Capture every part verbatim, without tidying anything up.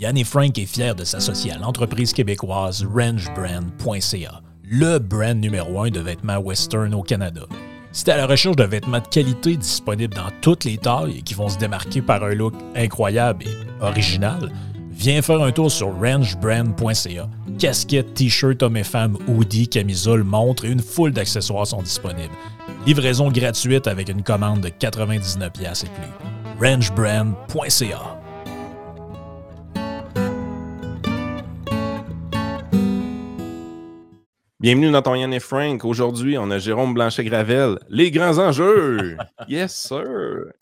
Yann et Frank est fier de s'associer à l'entreprise québécoise range brand point c a, le brand numéro un de vêtements western au Canada. Si t'es à la recherche de vêtements de qualité disponibles dans toutes les tailles et qui vont se démarquer par un look incroyable et original, viens faire un tour sur range brand point c a. Casquettes, t-shirts, hommes et femmes, hoodies, camisoles, montres et une foule d'accessoires sont disponibles. Livraison gratuite avec une commande de quatre-vingt-dix-neuf dollars et plus. range brand point c a. Bienvenue dans ton Yann et Frank. Aujourd'hui, on a Jérôme Blanchet-Gravel. Les grands enjeux! Yes, sir!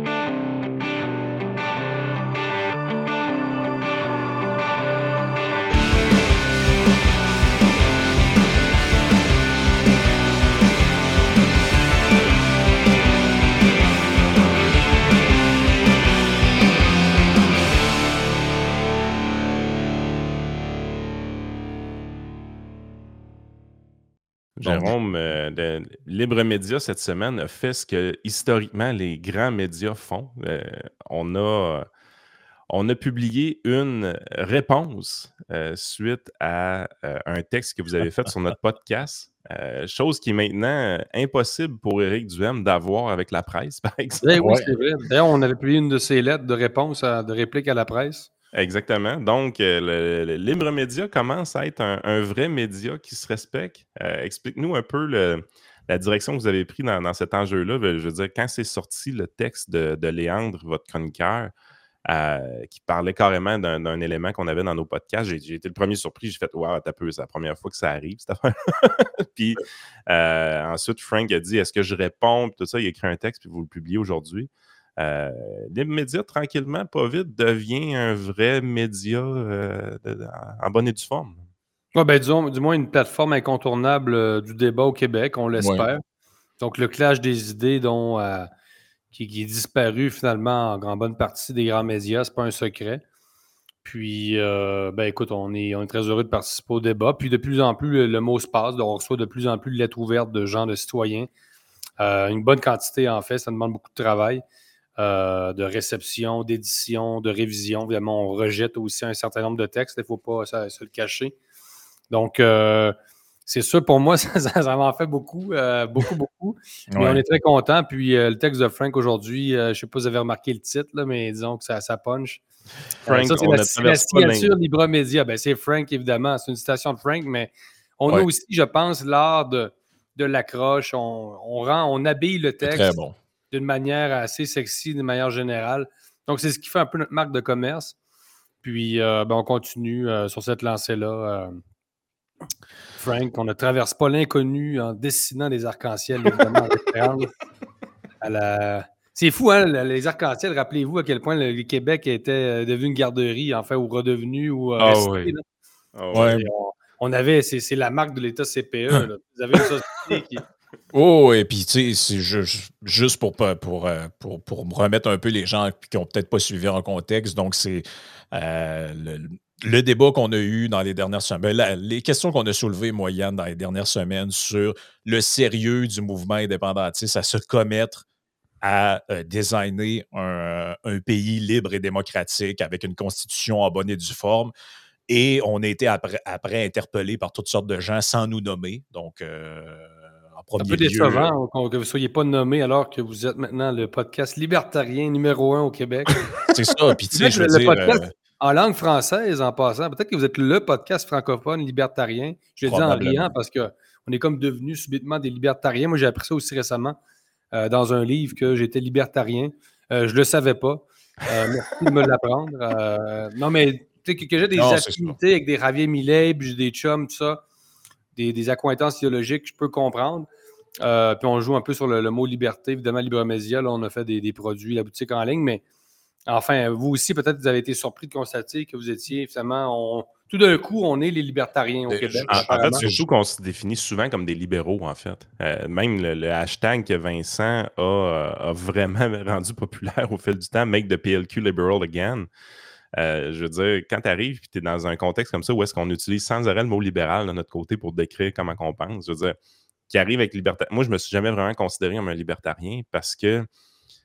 Jérôme, euh, de Libre Média cette semaine a fait ce que historiquement les grands médias font. Euh, on, a, on a publié une réponse euh, suite à euh, un texte que vous avez fait sur notre podcast. Euh, chose qui est maintenant impossible pour Éric Duhem d'avoir avec la presse, par exemple. Eh oui, c'est vrai. D'ailleurs, on avait publié une de ses lettres de réponse, à, de réplique à la presse. Exactement. Donc, euh, le, le Libre Média commence à être un, un vrai média qui se respecte. Euh, explique-nous un peu le, la direction que vous avez prise dans, dans cet enjeu-là. Je veux dire, quand c'est sorti le texte de, de Léandre, votre chroniqueur, euh, qui parlait carrément d'un, d'un élément qu'on avait dans nos podcasts, j'ai, j'ai été le premier surpris. J'ai fait « Wow, t'as peu, c'est la première fois que ça arrive, cette affaire. » Puis euh, ensuite, Frank a dit « Est-ce que je réponds? » Puis tout ça, il a écrit un texte, puis vous le publiez aujourd'hui. Euh, les médias, tranquillement, pas vite, devient un vrai média euh, de, de, en bonne et due forme. Ouais, ben, disons, du moins une plateforme incontournable euh, du débat au Québec, on l'espère. Ouais. Donc, le clash des idées dont, euh, qui, qui est disparu finalement en, en bonne partie des grands médias, c'est pas un secret. Puis, euh, ben écoute, on est, on est très heureux de participer au débat. Puis, de plus en plus, le, le mot se passe. Donc, on reçoit de plus en plus de lettres ouvertes de gens, de citoyens. Euh, une bonne quantité, en fait. Ça demande beaucoup de travail. Euh, de réception, d'édition, de révision. Évidemment, on rejette aussi un certain nombre de textes. Il ne faut pas ça, se le cacher. Donc, euh, c'est sûr, pour moi, ça, ça, ça m'en fait beaucoup, euh, beaucoup, beaucoup. Mais ouais. On est très contents. Puis, euh, le texte de Frank aujourd'hui, euh, je ne sais pas si vous avez remarqué le titre, là, mais disons que ça, ça punch. Frank, euh, ça, c'est on la, a la signature Libre Média. Ben, c'est Frank, évidemment. C'est une citation de Frank, mais on ouais. a aussi, je pense, l'art de, de l'accroche. On, on, rend, on habille le texte. Très bon. D'une manière assez sexy, d'une manière générale. Donc, c'est ce qui fait un peu notre marque de commerce. Puis, euh, ben, on continue euh, sur cette lancée-là. Euh, Frank, on ne traverse pas l'inconnu en dessinant des arcs-en-ciel, évidemment, en référence à la... C'est fou, hein, les arcs-en-ciel. Rappelez-vous à quel point le, le Québec était devenu une garderie, en fait, ou redevenu, ou euh, oh, resté. Oui. Oh, ouais. on, on avait, c'est, c'est la marque de l'État C P E. Là. Vous avez une société qui... Oh, et puis, tu sais, c'est juste, juste pour, pour, pour, pour me remettre un peu les gens qui n'ont peut-être pas suivi en contexte. Donc, c'est euh, le, le débat qu'on a eu dans les dernières semaines, la, les questions qu'on a soulevées, moi, Yann, dans les dernières semaines sur le sérieux du mouvement indépendantiste à se commettre à euh, designer un, un pays libre et démocratique avec une constitution en bonne et due forme. Et on a été après, après interpellés par toutes sortes de gens sans nous nommer. Donc, euh, un peu décevant que vous ne soyez pas nommé alors que vous êtes maintenant le podcast libertarien numéro un au Québec. C'est ça. Puis, tu sais, je veux le dire... podcast euh... en langue française, en passant, peut-être que vous êtes le podcast francophone libertarien. Je le dis en riant parce qu'on est comme devenus subitement des libertariens. Moi, j'ai appris ça aussi récemment euh, dans un livre que j'étais libertarien. Euh, je ne le savais pas. Euh, merci de me l'apprendre. Euh, non, mais tu sais, que, que j'ai des non, affinités avec des Javier Milei, puis j'ai des chums, tout ça, des, des accointances idéologiques, je peux comprendre. Euh, puis on joue un peu sur le, le mot liberté, évidemment, Libre Média. Là, on a fait des, des produits, la boutique en ligne, mais enfin, vous aussi, peut-être, vous avez été surpris de constater que vous étiez, finalement, on, tout d'un coup, on est les libertariens au Québec. En, en fait, c'est surtout qu'on se définit souvent comme des libéraux, en fait. Euh, même le, le hashtag que Vincent a, a vraiment rendu populaire au fil du temps, « Make the P L Q liberal again ». Euh, je veux dire, quand tu arrives et tu es dans un contexte comme ça où est-ce qu'on utilise sans arrêt le mot libéral de notre côté pour décrire comment on pense, je veux dire, qui arrive avec libertarien. Moi, je me suis jamais vraiment considéré comme un libertarien parce que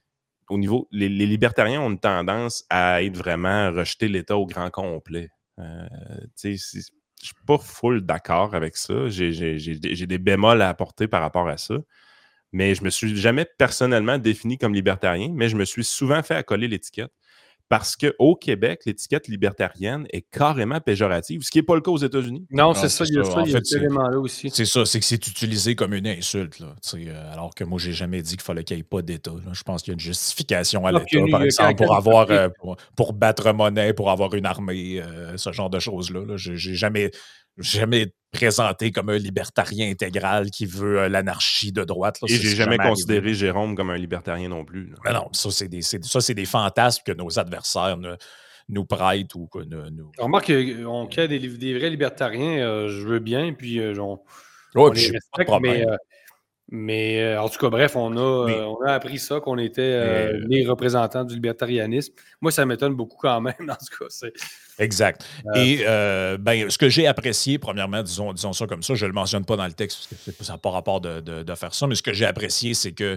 au niveau. Les, les libertariens ont une tendance à être vraiment rejeter l'État au grand complet. Euh, tu sais, je suis pas full d'accord avec ça. J'ai, j'ai, j'ai, j'ai des bémols à apporter par rapport à ça. Mais je me suis jamais personnellement défini comme libertarien, mais je me suis souvent fait accoler l'étiquette. Parce qu'au Québec, l'étiquette libertarienne est carrément péjorative, ce qui n'est pas le cas aux États-Unis. Non, Non, c'est c'est ça, il y a ça. ça, En il y a fait, cet c'est élément-là aussi. c'est ça, c'est que c'est utilisé comme une insulte, là, tu sais, euh, alors que moi, j'ai jamais dit qu'il fallait qu'il n'y ait pas d'État, là. Je pense qu'il y a une justification à Ah, puis il y a l'État, une- par il y a exemple, pour quelqu'un qui avoir fait- euh, pour, pour battre monnaie, pour avoir une armée, euh, ce genre de choses-là. Là. J'ai j'ai jamais, jamais présenté comme un libertarien intégral qui veut euh, l'anarchie de droite. Là. Et Ça, j'ai c'est jamais jamais arrivé, considéré là. Jérôme comme un libertarien non plus. là. Mais non, ça, c'est des, c'est- ça, c'est des fantasmes que nos adversaires ne- nous prêtent ou que ne- nous. Remarque qu'on qu'il y a des, des vrais libertariens, euh, je veux bien, puis euh, on, Ouais, on puis les j'ai pas de respecte, mais, problème. euh, mais euh, en tout cas, bref, on a, Mais, euh, on a appris ça, qu'on était euh, mais, euh, les représentants du libertarianisme. Moi, ça m'étonne beaucoup quand même, en tout cas. C'est, Exact. euh, Et euh, ben, ce que j'ai apprécié, premièrement, disons, disons ça comme ça, je ne le mentionne pas dans le texte parce que c'est- ça n'a pas rapport de, de- de faire ça, mais ce que j'ai apprécié, c'est que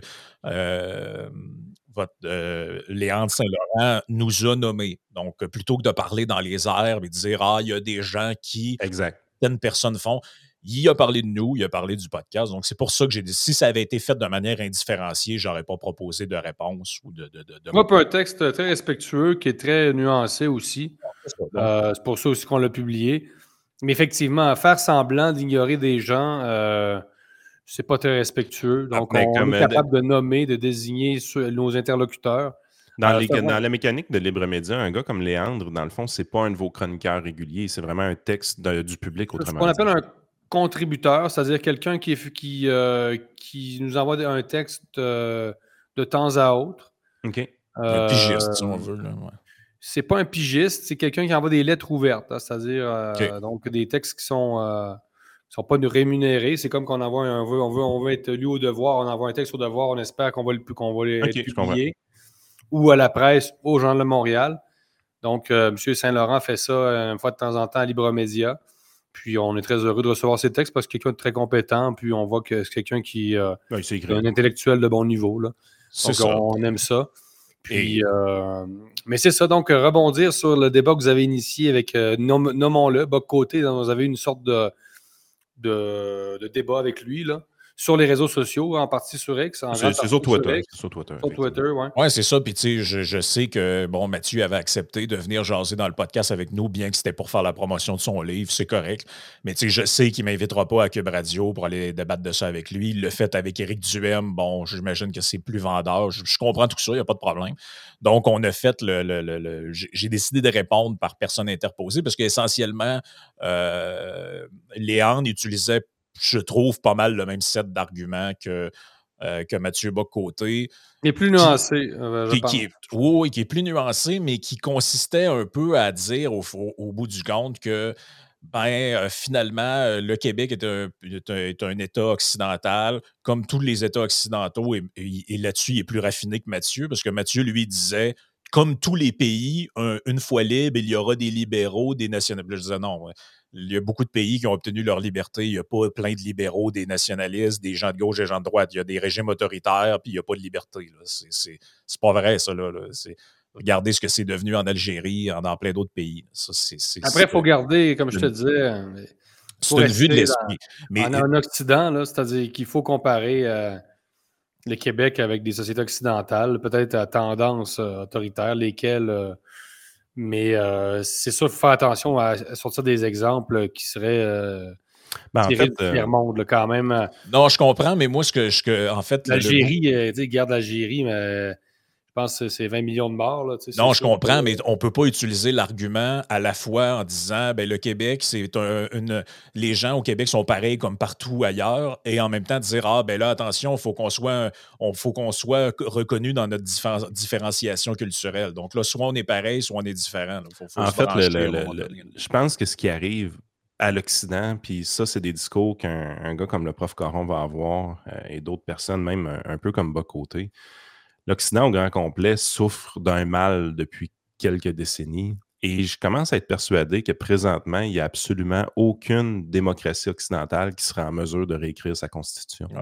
euh, votre, euh, Léandre Saint-Laurent nous a nommés. Donc, plutôt que de parler dans les airs et de dire Ah, il y a des gens qui, Exact. certaines personnes font, il a parlé de nous, il a parlé du podcast. Donc, c'est pour ça que j'ai dit si ça avait été fait de manière indifférenciée, je n'aurais pas proposé de réponse ou de. de, de, de... moi, puis un texte très respectueux, qui est très nuancé aussi. Donc, Euh, c'est pour ça aussi qu'on l'a publié. Mais effectivement, faire semblant d'ignorer des gens, euh, c'est pas très respectueux. Donc, mais on, comme, est euh, capable de nommer, de désigner sur- nos interlocuteurs. Dans, Euh, les- ça va- dans la mécanique de Libre Média, un gars comme Léandre, dans le fond, c'est pas un de vos chroniqueurs réguliers, c'est vraiment un texte de- du public, C'est ce autrement qu'on dit. appelle un contributeur, c'est-à-dire quelqu'un qui, est- qui, euh, qui nous envoie un texte euh, de temps à autre. OK. un Euh, pigiste, si on veut. Là, ouais. c'est pas un pigiste, c'est quelqu'un qui envoie des lettres ouvertes, hein, c'est-à-dire euh, OK. donc des textes qui sont, euh, qui sont pas rémunérés. C'est comme qu'on envoie un, on veut, on veut, on veut être lu au devoir, on envoie un texte au devoir, on espère qu'on va le qu'on va le- OK, être je comprends. publié, ou à la presse, au Journal de Montréal. Donc, euh, M. Saint-Laurent fait ça euh, une fois de temps en temps à Libre Média. Puis on est très heureux de recevoir ces textes parce que c'est quelqu'un de très compétent, puis on voit que c'est quelqu'un qui euh, Ouais, c'est est écrit. un intellectuel de bon niveau, là. C'est Donc, ça. on aime ça. Puis, euh, mais c'est ça, donc rebondir sur le débat que vous avez initié avec, euh, nom- nommons-le, Boc-Côté, donc, vous avez eu une sorte de, de, de débat avec lui, là, sur les réseaux sociaux, en partie sur X, en C'est grande c'est sur partie Twitter. X, C'est sur Twitter. sur effectivement. Twitter, ouais. Oui, c'est ça. Puis, tu sais, je, je sais que, bon, Mathieu avait accepté de venir jaser dans le podcast avec nous, bien que c'était pour faire la promotion de son livre, c'est correct. Mais, tu sais, je sais qu'il ne m'invitera pas à Cube Radio pour aller débattre de ça avec lui. Il l'a fait avec Éric Duhem. Bon, j'imagine que c'est plus vendeur. Je, je comprends tout ça, il n'y a pas de problème. Donc, on a fait le. le, le, le j'ai j'ai décidé de répondre par personne interposée parce qu'essentiellement, euh, Léandre utilisait, je trouve, pas mal le même set d'arguments que. Euh, que Mathieu Bock-Côté. Il est plus nuancé, euh, je Qui, pense. qui est, oui, oui, qui est plus nuancé, mais qui consistait un peu à dire au, au, au bout du compte que ben, euh, finalement, euh, le Québec est un, est, un, est un État occidental, comme tous les États occidentaux, et, et, et là-dessus, il est plus raffiné que Mathieu, parce que Mathieu, lui, disait, comme tous les pays, un, une fois libre, il y aura des libéraux, des nationalistes. Je disais non, ouais. Il y a beaucoup de pays qui ont obtenu leur liberté. Il n'y a pas plein de libéraux, des nationalistes, des gens de gauche et des gens de droite. Il y a des régimes autoritaires, puis il n'y a pas de liberté. C'est, c'est, c'est pas vrai, ça. Là, là. C'est, regardez ce que c'est devenu en Algérie, en, dans plein d'autres pays. Ça, c'est, c'est, Après, il faut c'est, garder, comme je te disais, c'est une vue de l'esprit. Mais, en, en Occident, là, c'est-à-dire qu'il faut comparer euh, le Québec avec des sociétés occidentales, peut-être à tendance euh, autoritaire, lesquelles... Euh, mais euh, c'est sûr, il faut faire attention à, à sortir des exemples qui seraient euh, ben, en fait, du tiers-monde, quand même. Euh, non, je comprends, mais moi, ce que... Ce que en fait, l'Algérie, le... euh, tu sais, guerre d'Algérie, mais... Je pense que c'est vingt millions de morts. Là, non, je comprends, mais on ne peut pas utiliser l'argument à la fois en disant ben, le Québec, c'est un, une. Les gens au Québec sont pareils comme partout ailleurs, et en même temps dire ah, ben là, attention, il faut qu'on soit, on, faut qu'on soit reconnu dans notre diffé- différenciation culturelle. Donc là, soit on est pareil, soit on est différent. Faut, faut en se fait, le, le, le, le, je pense que ce qui arrive à l'Occident, puis ça, c'est des discours qu'un un gars comme le prof Caron va avoir, euh, et d'autres personnes, même un, un peu comme Bock-Côté. L'Occident au grand complet souffre d'un mal depuis quelques décennies et je commence à être persuadé que présentement, il n'y a absolument aucune démocratie occidentale qui serait en mesure de réécrire sa constitution. Ouais.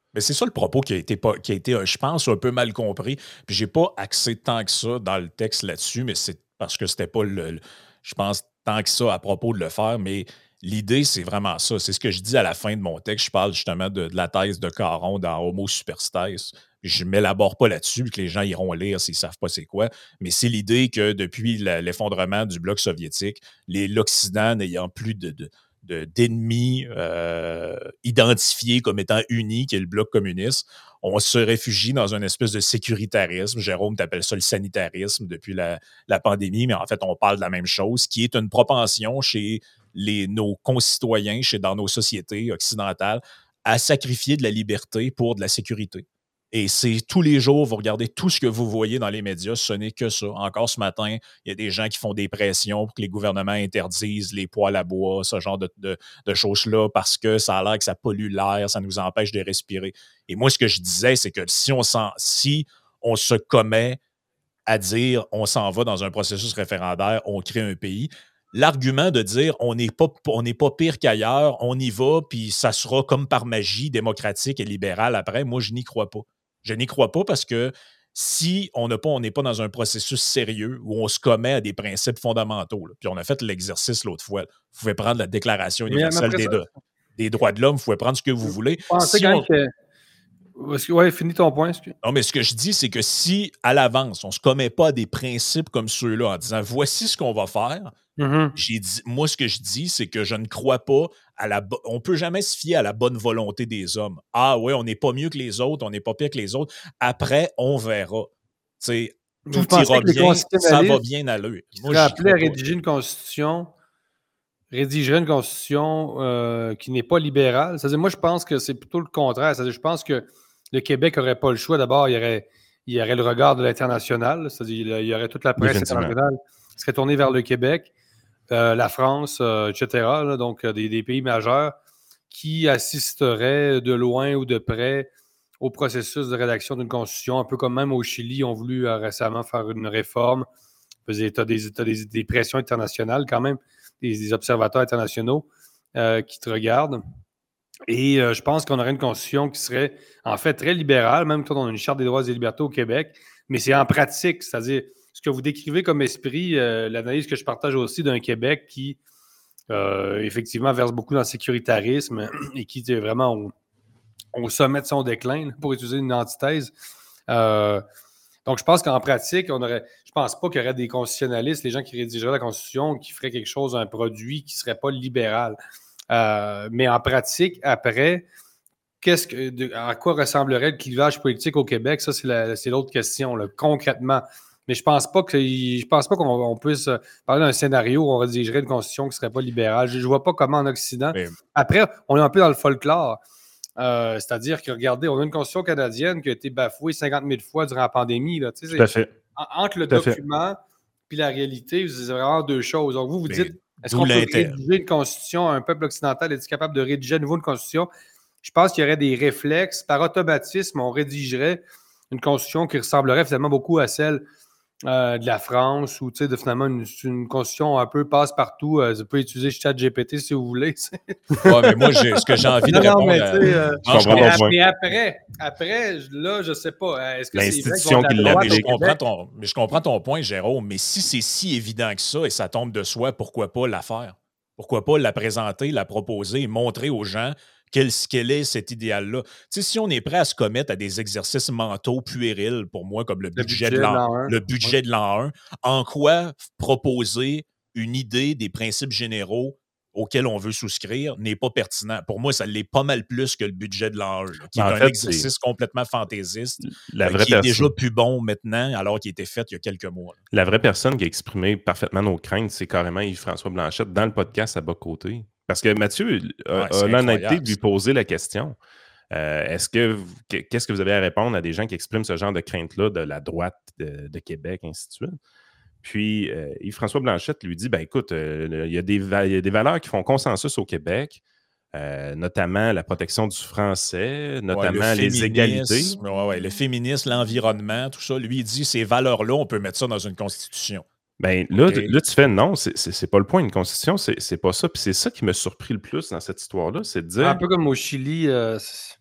Mais c'est ça le propos qui a été, pas, qui a été je pense, un peu mal compris. Puis j'ai pas axé tant que ça dans le texte là-dessus, mais c'est parce que c'était pas le, le- je pense, tant que ça à propos de le faire. Mais l'idée, c'est vraiment ça. C'est ce que je dis à la fin de mon texte. Je parle justement de, de la thèse de Caron dans Homo Superstes. Je ne m'élabore pas là-dessus, que les gens iront lire s'ils ne savent pas c'est quoi. Mais c'est l'idée que depuis la- l'effondrement du bloc soviétique, les- l'Occident n'ayant plus de, de- de- d'ennemis euh, identifiés comme étant unis, qui est le bloc communiste, on se réfugie dans une espèce de sécuritarisme. Jérôme t'appelle ça le sanitarisme depuis la, la pandémie, mais en fait, on parle de la même chose, qui est une propension chez les, nos concitoyens, chez, dans nos sociétés occidentales, à sacrifier de la liberté pour de la sécurité. Et c'est tous les jours, vous regardez tout ce que vous voyez dans les médias, ce n'est que ça. Encore ce matin, il y a des gens qui font des pressions pour que les gouvernements interdisent les poêles à bois, ce genre de, de, de choses-là, parce que ça a l'air que ça pollue l'air, ça nous empêche de respirer. Et moi, ce que je disais, c'est que si on, s'en, si on se commet à dire on s'en va dans un processus référendaire, on crée un pays, l'argument de dire on n'est pas, on n'est pas pire qu'ailleurs, on y va, puis ça sera comme par magie démocratique et libéral après, moi, je n'y crois pas. Je n'y crois pas parce que si on n'a pas, on n'est pas dans un processus sérieux où on se commet à des principes fondamentaux, là, puis on a fait l'exercice l'autre fois, vous pouvez prendre la Déclaration universelle des, ça, des droits de l'homme, vous pouvez prendre ce que vous voulez. Je pensais si quand on... même que... Oui, finis ton point. Non, mais ce que je dis, c'est que si, à l'avance, on ne se commet pas à des principes comme ceux-là en disant « voici ce qu'on va faire mm-hmm. », j'ai dit, moi, ce que je dis, c'est que je ne crois pas à la... Bo- on ne peut jamais se fier à la bonne volonté des hommes. Ah ouais, on n'est pas mieux que les autres, on n'est pas pire que les autres. Après, on verra. T'sais, tout ira bien, ça va bien aller. Moi, je appelé à rédiger une constitution... rédigerait une constitution euh, qui n'est pas libérale. C'est-à-dire, moi, je pense que c'est plutôt le contraire. C'est-à-dire, je pense que le Québec n'aurait pas le choix. D'abord, il y aurait, il y aurait le regard de l'international. C'est-à-dire, il y aurait toute la presse internationale qui serait tournée vers le Québec, euh, la France, euh, et cetera. Là, donc, des, des pays majeurs qui assisteraient de loin ou de près au processus de rédaction d'une constitution, un peu comme même au Chili, ils ont voulu euh, récemment faire une réforme. Tu as des, t'as des, des pressions internationales quand même. Des, des observateurs internationaux euh, qui te regardent. Et euh, je pense qu'on aurait une constitution qui serait en fait très libérale, même quand on a une charte des droits et des libertés au Québec, mais c'est en pratique, c'est-à-dire ce que vous décrivez comme esprit, euh, l'analyse que je partage aussi d'un Québec qui euh, effectivement verse beaucoup dans le sécuritarisme et qui est vraiment au, au sommet de son déclin, pour utiliser une antithèse. Euh, Donc, je pense qu'en pratique, on aurait. Je pense pas qu'il y aurait des constitutionnalistes, les gens qui rédigeraient la Constitution, qui feraient quelque chose, un produit qui ne serait pas libéral. Euh, mais en pratique, après, qu'est-ce que, de, à quoi ressemblerait le clivage politique au Québec? Ça, c'est, la, c'est l'autre question, là, concrètement. Mais je pense pas que je pense pas qu'on on puisse parler d'un scénario où on rédigerait une Constitution qui ne serait pas libérale. Je ne vois pas comment en Occident. Mais... Après, on est un peu dans le folklore. Euh, c'est-à-dire que, regardez, on a une constitution canadienne qui a été bafouée cinquante mille fois durant la pandémie. Là. Tout à fait. En, entre le Tout document et la réalité, c'est vraiment deux choses. Donc, vous, vous dites, Mais est-ce qu'on peut rédiger une constitution, un peuple occidental est capable de rédiger à nouveau une constitution? Je pense qu'il y aurait des réflexes. Par automatisme, on rédigerait une constitution qui ressemblerait finalement beaucoup à celle Euh, de la France ou de, finalement une, une constitution un peu passe-partout. Euh, vous pouvez utiliser ChatGPT si vous voulez. Ouais, mais moi, j'ai, ce que j'ai envie non, de répondre... Non, mais, à... euh, je mais, après, mais après, après, là, je sais pas. Est-ce que L'institution c'est qui l'a je comprends ton, Mais je comprends ton point, Jérôme, mais si c'est si évident que ça et ça tombe de soi, pourquoi pas la faire? Pourquoi pas la présenter, la proposer et montrer aux gens Quel, quel est cet idéal-là? Tu sais, si on est prêt à se commettre à des exercices mentaux puérils, pour moi, comme le budget, le budget de l'an, un, le budget ouais. de l'an un, en quoi proposer une idée des principes généraux auxquels on veut souscrire n'est pas pertinent. Pour moi, ça l'est pas mal plus que le budget de l'an un, là, qui est un fait, exercice c'est... complètement fantaisiste, la euh, vraie qui personne... est déjà plus bon maintenant, alors qu'il a été fait il y a quelques mois. Là. La vraie personne qui a exprimé parfaitement nos craintes, c'est carrément Yves-François Blanchette dans le podcast à bas côté. Parce que Mathieu a, ouais, a l'honnêteté de lui poser la question. Euh, est-ce que qu'est-ce que vous avez à répondre à des gens qui expriment ce genre de crainte-là de la droite de, de Québec, ainsi de suite? Puis euh, Yves-François Blanchette lui dit ben écoute, euh, il y a des, il y a des valeurs qui font consensus au Québec, euh, notamment la protection du français, notamment ouais, les égalités. Ouais, ouais, le féminisme, l'environnement, tout ça. Lui, il dit ces valeurs-là, on peut mettre ça dans une constitution. Ben là, okay. là, tu fais non, c'est, c'est, c'est pas le point. Une constitution, c'est, c'est pas ça. Puis c'est ça qui m'a surpris le plus dans cette histoire-là, c'est de dire... Un peu comme au Chili, euh,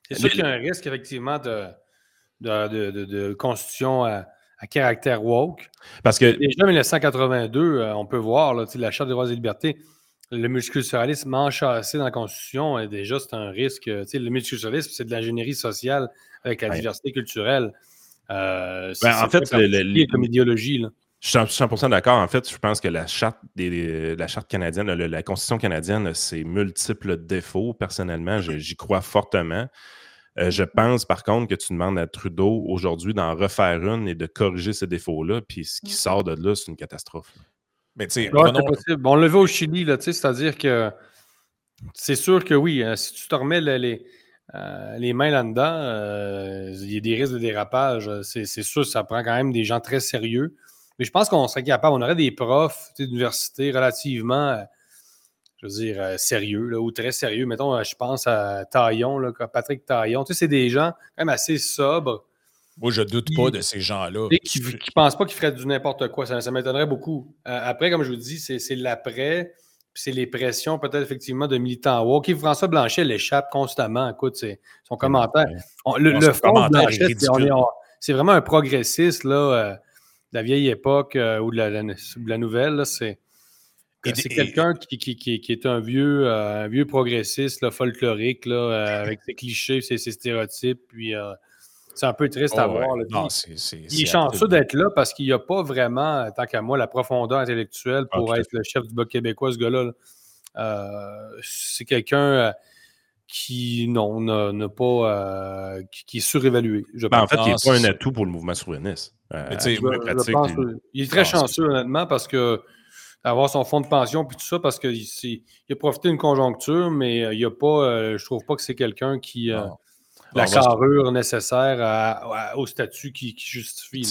C'est sûr qu'il y a un risque, effectivement, de, de, de, de, de constitution à, à caractère woke. Parce que. Déjà, en mille neuf cent quatre-vingt-deux, on peut voir là, la Charte des droits et libertés, le multiculturalisme enchâssé dans la Constitution, et déjà, c'est un risque. Le multiculturalisme, c'est de l'ingénierie sociale avec la ouais. diversité culturelle. Euh, c'est, ben, en fait, le, le, comme idéologie. Là. Je suis cent pour cent d'accord. En fait, je pense que la charte, des, la charte canadienne, la, la Constitution canadienne a ses multiples défauts. Personnellement, je, j'y crois fortement. Euh, je pense, par contre, que tu demandes à Trudeau aujourd'hui d'en refaire une et de corriger ces défauts-là. Puis ce qui sort de là, c'est une catastrophe. Mais tu sais, ouais, prenons... c'est possible. On le voit au Chili, là, c'est-à-dire que c'est sûr que oui, hein, si tu te remets les, les, euh, les mains là-dedans, euh, il y a des risques de dérapage. C'est, c'est sûr, ça prend quand même des gens très sérieux. Mais je pense qu'on serait capable, on aurait des profs d'université relativement, je veux dire, euh, sérieux, là, ou très sérieux. Mettons, euh, je pense à Taillon, là, Patrick Taillon. Tu sais, c'est des gens quand même assez sobres. Moi, je doute qui, pas de ces gens-là. Et qui ne pensent pas qu'ils feraient du n'importe quoi. Ça, ça m'étonnerait beaucoup. Euh, après, comme je vous dis, c'est, c'est l'après, puis c'est les pressions peut-être effectivement de militants woke. François Blanchet l'échappe constamment. Écoute, c'est, son commentaire. On, le non, le fond de Blanchet, c'est, on est, on, c'est vraiment un progressiste, là. Euh, de la vieille époque euh, ou de la, la, la nouvelle, là, c'est, et, c'est et, quelqu'un et, qui, qui, qui, qui est un vieux, euh, un vieux progressiste là, folklorique là, euh, avec ses clichés, ses, ses stéréotypes. Puis euh, c'est un peu triste oh, à voir. Ouais. Là. Non, Puis, c'est, c'est, il est chanceux d'être là parce qu'il n'y a pas vraiment, tant qu'à moi, la profondeur intellectuelle pour ah, être le chef du Bloc québécois, ce gars-là. Là. Euh, c'est quelqu'un euh, qui, non, n'a, n'a pas, euh, qui, qui est surévalué. Je ben, pense. en fait, non, il n'est pas un atout pour le mouvement souverainiste. Euh, je, je pense, les... Il est très ah, chanceux, honnêtement, parce que d'avoir son fonds de pension puis tout ça, parce qu'il il a profité d'une conjoncture, mais euh, il y a pas, euh, je trouve pas que c'est quelqu'un qui a euh, la bon, carrure va... nécessaire à, à, au statut qui, qui justifie.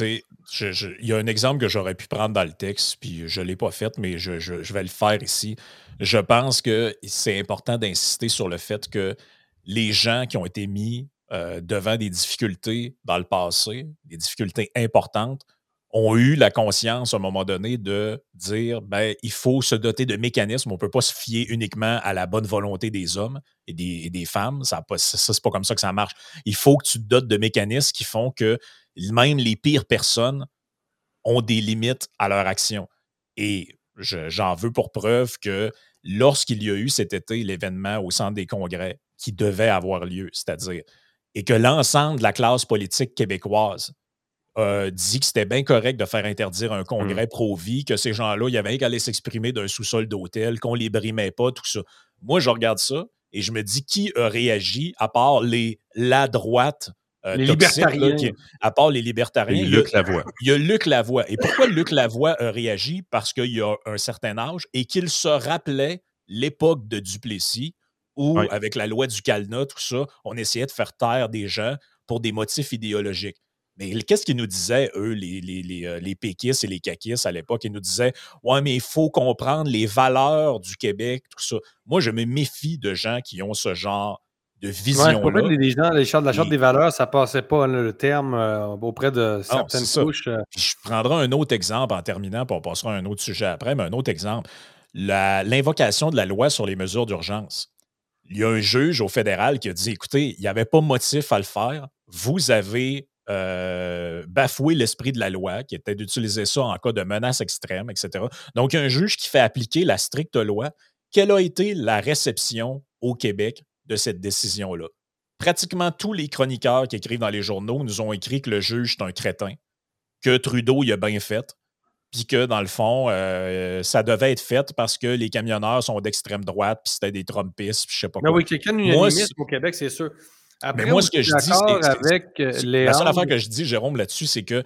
Il y a un exemple que j'aurais pu prendre dans le texte, puis je ne l'ai pas fait, mais je, je, je vais le faire ici. Je pense que c'est important d'insister sur le fait que les gens qui ont été mis Euh, devant des difficultés dans le passé, des difficultés importantes, ont eu la conscience à un moment donné de dire ben, il faut se doter de mécanismes. On ne peut pas se fier uniquement à la bonne volonté des hommes et des, et des femmes. Ça, ça c'est pas comme ça que ça marche. Il faut que tu te dotes de mécanismes qui font que même les pires personnes ont des limites à leur action. Et je, j'en veux pour preuve que lorsqu'il y a eu cet été l'événement au Centre des congrès qui devait avoir lieu, c'est-à-dire et que l'ensemble de la classe politique québécoise euh, dit que c'était bien correct de faire interdire un congrès mmh. pro-vie, que ces gens-là, il y avait qu'à aller s'exprimer d'un sous-sol d'hôtel, qu'on ne les brimait pas, tout ça. Moi, je regarde ça et je me dis qui a réagi à part les la droite euh, les toxique, libertariens. Là, qui, à part les libertariens. Et Luc Lavoie. Il y a Luc Lavoie. Et pourquoi Luc Lavoie a réagi? Parce qu'il y a un certain âge et qu'il se rappelait l'époque de Duplessis, où, oui. avec la loi du cadenas, tout ça, on essayait de faire taire des gens pour des motifs idéologiques. Mais qu'est-ce qu'ils nous disaient, eux, les, les, les, les péquistes et les caquistes à l'époque? Ils nous disaient « Ouais, mais il faut comprendre les valeurs du Québec, tout ça. » Moi, je me méfie de gens qui ont ce genre de vision-là. Ouais, en fait, les gens, les chartes, la charte et... des valeurs, ça ne passait pas là, le terme euh, auprès de certaines non, couches. Euh... Je prendrai un autre exemple en terminant, puis on passera à un autre sujet après, mais un autre exemple. La, l'invocation de la loi sur les mesures d'urgence. Il y a un juge au fédéral qui a dit, écoutez, il n'y avait pas motif à le faire. Vous avez euh, bafoué l'esprit de la loi, qui était d'utiliser ça en cas de menace extrême, et cetera. Donc, il y a un juge qui fait appliquer la stricte loi. Quelle a été la réception au Québec de cette décision-là? Pratiquement tous les chroniqueurs qui écrivent dans les journaux nous ont écrit que le juge est un crétin, que Trudeau il a bien fait, puis que, dans le fond, euh, ça devait être fait parce que les camionneurs sont d'extrême droite, puis c'était des Trumpistes, puis je sais pas quoi. Mais oui, quelqu'un d'unanimisme au Québec, c'est sûr. Après, mais moi, ce que je dis, c'est, avec c'est, c'est les la seule affaire que je dis, Jérôme, là-dessus, c'est que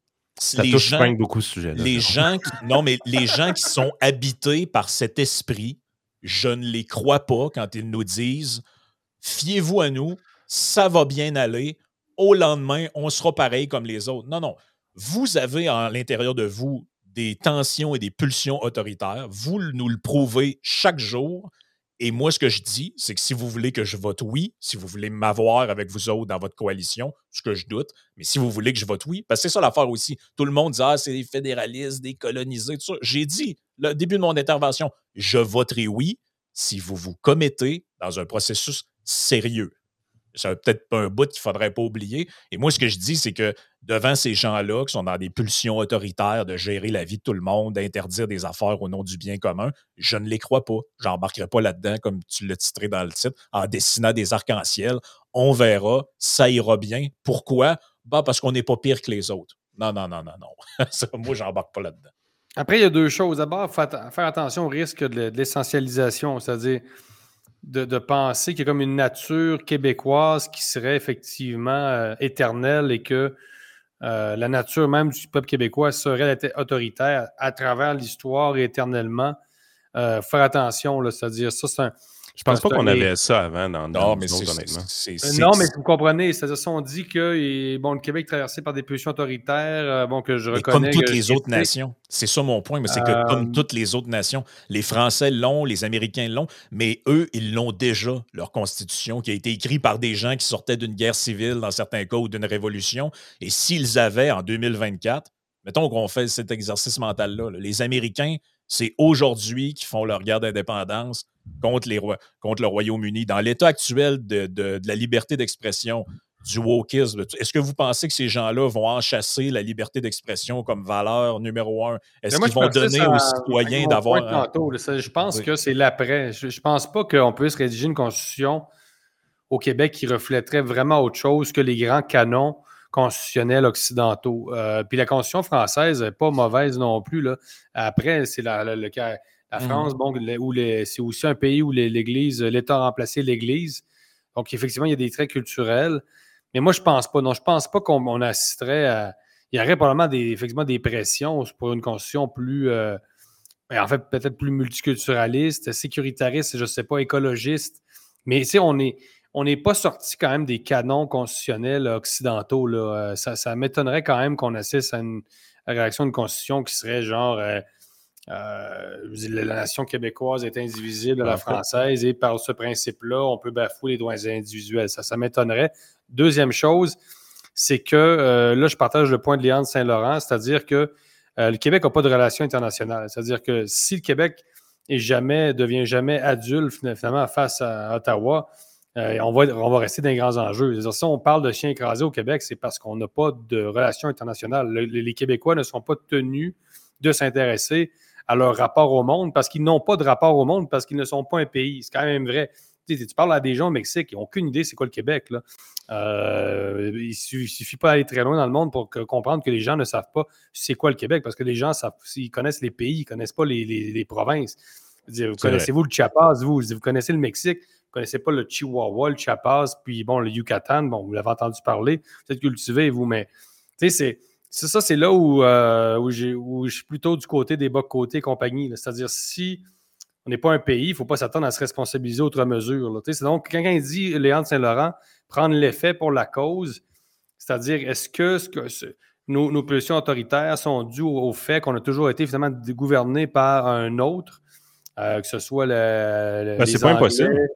ça les touche gens, beaucoup ce sujet-là. Les gens qui, non, mais les gens qui sont habités par cet esprit, je ne les crois pas quand ils nous disent « Fiez-vous à nous, ça va bien aller, au lendemain, on sera pareil comme les autres. » Non, non. Vous avez à l'intérieur de vous des tensions et des pulsions autoritaires. Vous nous le prouvez chaque jour. Et moi, ce que je dis, c'est que si vous voulez que je vote oui, si vous voulez m'avoir avec vous autres dans votre coalition, ce que je doute, mais si vous voulez que je vote oui, parce que c'est ça l'affaire aussi. Tout le monde dit « Ah, c'est des fédéralistes, des colonisés, tout ça. » J'ai dit, le début de mon intervention, je voterai oui si vous vous commettez dans un processus sérieux. C'est peut-être un bout qu'il ne faudrait pas oublier. Et moi, ce que je dis, c'est que devant ces gens-là qui sont dans des pulsions autoritaires de gérer la vie de tout le monde, d'interdire des affaires au nom du bien commun, je ne les crois pas. Je n'embarquerai pas là-dedans, comme tu l'as titré dans le titre, en dessinant des arcs-en-ciel. On verra, ça ira bien. Pourquoi? Bah, parce qu'on n'est pas pire que les autres. Non, non, non, non, non. Ça, moi, je n'embarque pas là-dedans. Après, il y a deux choses. D'abord, il faut faire attention au risque de l'essentialisation, c'est-à-dire de, de penser qu'il y a comme une nature québécoise qui serait effectivement euh, éternelle et que euh, la nature même du peuple québécois serait autoritaire à travers l'histoire et éternellement. Euh, faire attention, là, c'est-à-dire ça, c'est un... Je pense pas qu'on avait ça avant dans, dans non, mais autres, c'est, honnêtement. C'est, c'est, non, mais vous comprenez, c'est-à-dire si on dit que bon, le Québec est traversé par des pulsions autoritaires, euh, bon, que je mais reconnais... comme toutes les je autres nations. C'est ça mon point, mais c'est que euh... comme toutes les autres nations, les Français l'ont, les Américains l'ont, mais eux, ils l'ont déjà, leur constitution, qui a été écrite par des gens qui sortaient d'une guerre civile, dans certains cas, ou d'une révolution. Et s'ils avaient, en deux mille vingt-quatre, mettons qu'on fait cet exercice mental-là, là, les Américains, c'est aujourd'hui qu'ils font leur guerre d'indépendance contre, les, contre le Royaume-Uni. Dans l'état actuel de, de, de la liberté d'expression, du wokisme, est-ce que vous pensez que ces gens-là vont enchasser la liberté d'expression comme valeur numéro un? Est-ce qu'ils vont donner ça, aux citoyens d'avoir... Un... Tantôt, là, je pense oui. que c'est l'après. Je ne pense pas qu'on puisse rédiger une constitution au Québec qui reflèterait vraiment autre chose que les grands canons constitutionnels occidentaux. Euh, puis la Constitution française n'est pas mauvaise non plus. Là. Après, c'est la, la, le cas... La France, mmh. bon, où les, c'est aussi un pays où les, l'Église, l'État a remplacé l'Église. Donc, effectivement, il y a des traits culturels. Mais moi, je ne pense pas. Non, je ne pense pas qu'on on assisterait à... Il y aurait probablement des, effectivement des pressions pour une constitution plus... Euh, en fait, peut-être plus multiculturaliste, sécuritariste, je ne sais pas, écologiste. Mais tu sais, on n'est on n'est pas sorti quand même des canons constitutionnels occidentaux. Là. Ça, ça m'étonnerait quand même qu'on assiste à une rédaction de constitution qui serait genre... Euh, Euh, je dis, la nation québécoise est indivisible de la française et par ce principe-là, on peut bafouer les droits individuels. Ça, ça m'étonnerait. Deuxième chose, c'est que euh, là, je partage le point de Léandre Saint-Laurent, c'est-à-dire que euh, le Québec n'a pas de relations internationales. C'est-à-dire que si le Québec est jamais, devient jamais adulte finalement face à Ottawa, euh, on, va, on va rester dans les grands enjeux. C'est-à-dire, si on parle de chiens écrasés au Québec, c'est parce qu'on n'a pas de relations internationales. Le, les Québécois ne sont pas tenus de s'intéresser à leur rapport au monde parce qu'ils n'ont pas de rapport au monde parce qu'ils ne sont pas un pays. C'est quand même vrai. Tu, tu parles à des gens au Mexique, ils n'ont aucune idée c'est quoi le Québec. Là. Euh, il ne suffit, suffit pas d'aller très loin dans le monde pour que, comprendre que les gens ne savent pas c'est quoi le Québec parce que les gens savent, ils connaissent les pays, ils ne connaissent pas les, les, les provinces. Dire, vous connaissez-vous le Chiapas, vous? Vous connaissez le Mexique, vous ne connaissez pas le Chihuahua, le Chiapas, puis bon, le Yucatan, bon, vous l'avez entendu parler, peut-être cultivé, vous, mais tu sais, c'est... C'est ça, c'est là où, euh, où, j'ai, où je suis plutôt du côté des bas-côtés et compagnie. Là. C'est-à-dire, si on n'est pas un pays, il ne faut pas s'attendre à se responsabiliser outre mesure. Là. C'est donc, quand il dit, Léandre Saint-Laurent, prendre l'effet pour la cause, c'est-à-dire, est-ce que, ce que ce, nos, nos pulsions autoritaires sont dues au, au fait qu'on a toujours été finalement gouverné par un autre, euh, que ce soit le, le, ben, les c'est pas Anglais, impossible.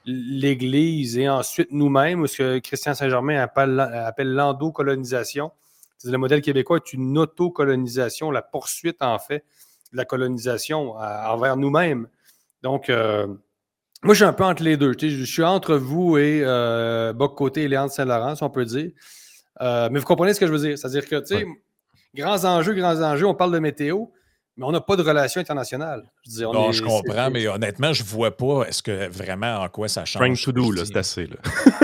l'Église et ensuite nous-mêmes, ou ce que Christian Saint-Germain appelle, appelle l'endocolonisation. C'est le modèle québécois est une autocolonisation, la poursuite, en fait, de la colonisation à, envers nous-mêmes. Donc, euh, moi, je suis un peu entre les deux. Je suis entre vous et euh, Boc-Côté et Léandre Saint-Laurent, si on peut dire. Euh, mais vous comprenez ce que je veux dire? C'est-à-dire que, tu sais, ouais. grands enjeux, grands enjeux, on parle de météo, mais on n'a pas de relations internationales. Je, dis, on non, est, je comprends, c'est... mais honnêtement, je ne vois pas est-ce que vraiment en quoi ça change. Frank to do, là, c'est assez. Là.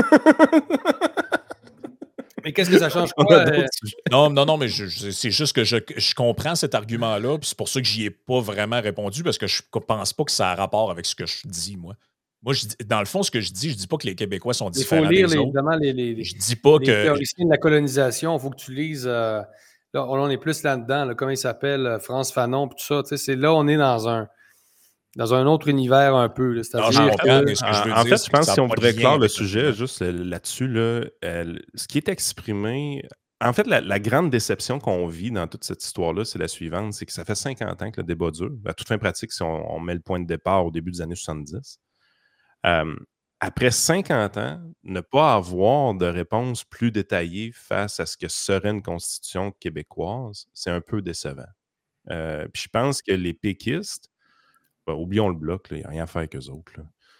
Mais qu'est-ce que ça change quoi? Euh... Non, non, non, mais je, je, c'est juste que je, je comprends cet argument-là, puis c'est pour ça que j'y ai pas vraiment répondu, parce que je pense pas que ça a rapport avec ce que je dis, moi. Moi, je dis, dans le fond, ce que je dis, je dis pas que les Québécois sont différents. Il faut lire, des les, évidemment, les, les, je dis pas les que... théoriciens de la colonisation, il faut que tu lises... Euh, là, on est plus là-dedans, là, comment il s'appelle, France Fanon, tout ça. C'est là, on est dans un... dans un autre univers un peu. Là. Non, je comprends, mais ce que je veux en dire, fait, je pense que si on voudrait clore le sujet le juste là-dessus, là, euh, ce qui est exprimé... En fait, la, la grande déception qu'on vit dans toute cette histoire-là, c'est la suivante, c'est que ça fait cinquante ans que le débat dure. À toute fin pratique, si on, on met le point de départ au début des années soixante-dix. Euh, après cinquante ans, ne pas avoir de réponse plus détaillée face à ce que serait une constitution québécoise, c'est un peu décevant. Euh, puis je pense que les péquistes, ben, oublions le bloc, il n'y a rien à faire avec eux autres. Là.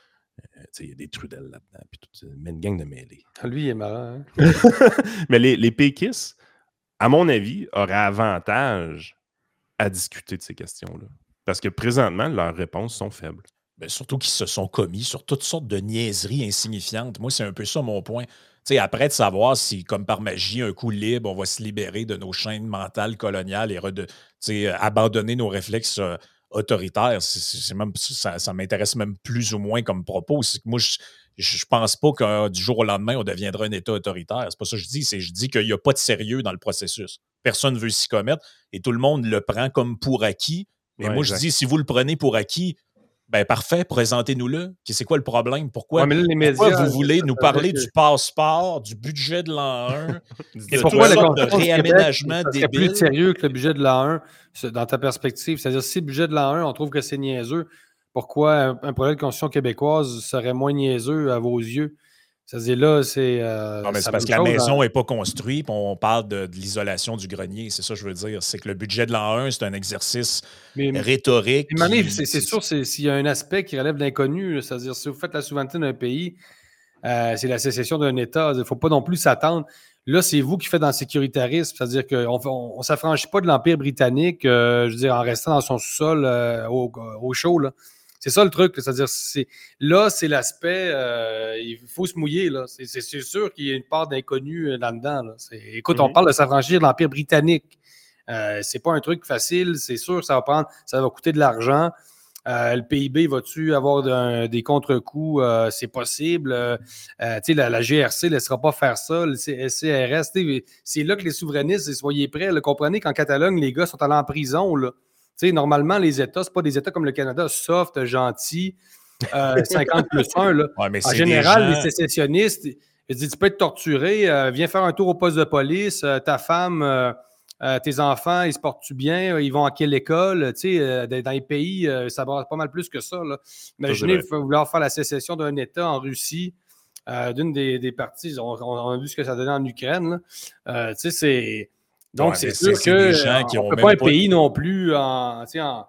Il y a des Trudel là-dedans, puis tout, mais une gang de mêlés. Lui, il est marrant. Hein? Mais les, les péquistes, à mon avis, auraient avantage à discuter de ces questions-là. Parce que présentement, leurs réponses sont faibles. Ben, surtout qu'ils se sont commis sur toutes sortes de niaiseries insignifiantes. Moi, c'est un peu ça mon point. T'sais, après de savoir si, comme par magie, un coup libre, on va se libérer de nos chaînes mentales coloniales et de, abandonner nos réflexes euh, autoritaires, c'est, c'est même, ça, ça m'intéresse même plus ou moins comme propos. C'est que moi, je je pense pas que du jour au lendemain, on deviendra un État autoritaire. C'est pas ça que je dis. C'est, je dis qu'il n'y a pas de sérieux dans le processus. Personne ne veut s'y commettre et tout le monde le prend comme pour acquis. Mais ouais, moi, exact. Je dis, si vous le prenez pour acquis, ben parfait, présentez-nous-le. C'est quoi le problème? Pourquoi, ouais, les médias, pourquoi vous voulez nous parler que... du passeport, du budget de l'an un, et pourquoi le réaménagement débile? C'est plus sérieux que le budget de l'an un dans ta perspective. C'est-à-dire, si le budget de l'an un, on trouve que c'est niaiseux, pourquoi un, un projet de constitution québécoise serait moins niaiseux à vos yeux? C'est-à-dire là, c'est... Euh, non, mais c'est parce que la maison n'est pas construite, puis on parle de, de l'isolation du grenier. C'est ça que je veux dire. C'est que le budget de l'an un, c'est un exercice mais, rhétorique. Mais Mané, c'est, c'est sûr, c'est, s'il y a un aspect qui relève de l'inconnu, c'est-à-dire si vous faites la souveraineté d'un pays, euh, c'est la sécession d'un État. Il ne faut pas non plus s'attendre. Là, c'est vous qui faites dans le sécuritarisme, c'est-à-dire qu'on ne s'affranchit pas de l'Empire britannique, euh, je veux dire, en restant dans son sous-sol euh, au, au chaud, là. C'est ça le truc, c'est-à-dire c'est, là, c'est l'aspect, euh, il faut se mouiller. Là. C'est, c'est, c'est sûr qu'il y a une part d'inconnu là-dedans. Là. C'est, écoute, mm-hmm. on parle de s'affranchir de l'Empire britannique. Euh, c'est pas un truc facile, c'est sûr que ça va prendre, ça va coûter de l'argent. Euh, le P I B, va-tu avoir de, des contre-coups? Euh, c'est possible. Euh, euh, la, la G R C ne laissera pas faire ça. Le C R S, c'est là que les souverainistes, soyez prêts. Là, comprenez qu'en Catalogne, les gars sont allés en prison, là. Tu sais, normalement, les États, ce pas des États comme le Canada, soft, gentils, euh, cinquante plus un. Là. Ouais, en général, gens... les sécessionnistes, ils disent, tu peux être torturé, euh, viens faire un tour au poste de police, euh, ta femme, euh, euh, tes enfants, ils se portent-tu bien, ils vont à quelle école? Tu sais, euh, dans les pays, euh, ça va pas mal plus que ça. Là. Imaginez ça, vouloir faire la sécession d'un État en Russie, euh, d'une des, des parties, on, on a vu ce que ça donnait en Ukraine. Euh, tu sais, c'est... Donc, ouais, c'est sûr c'est, que c'est gens qui on ne peut pas un pas... pays non plus en, en,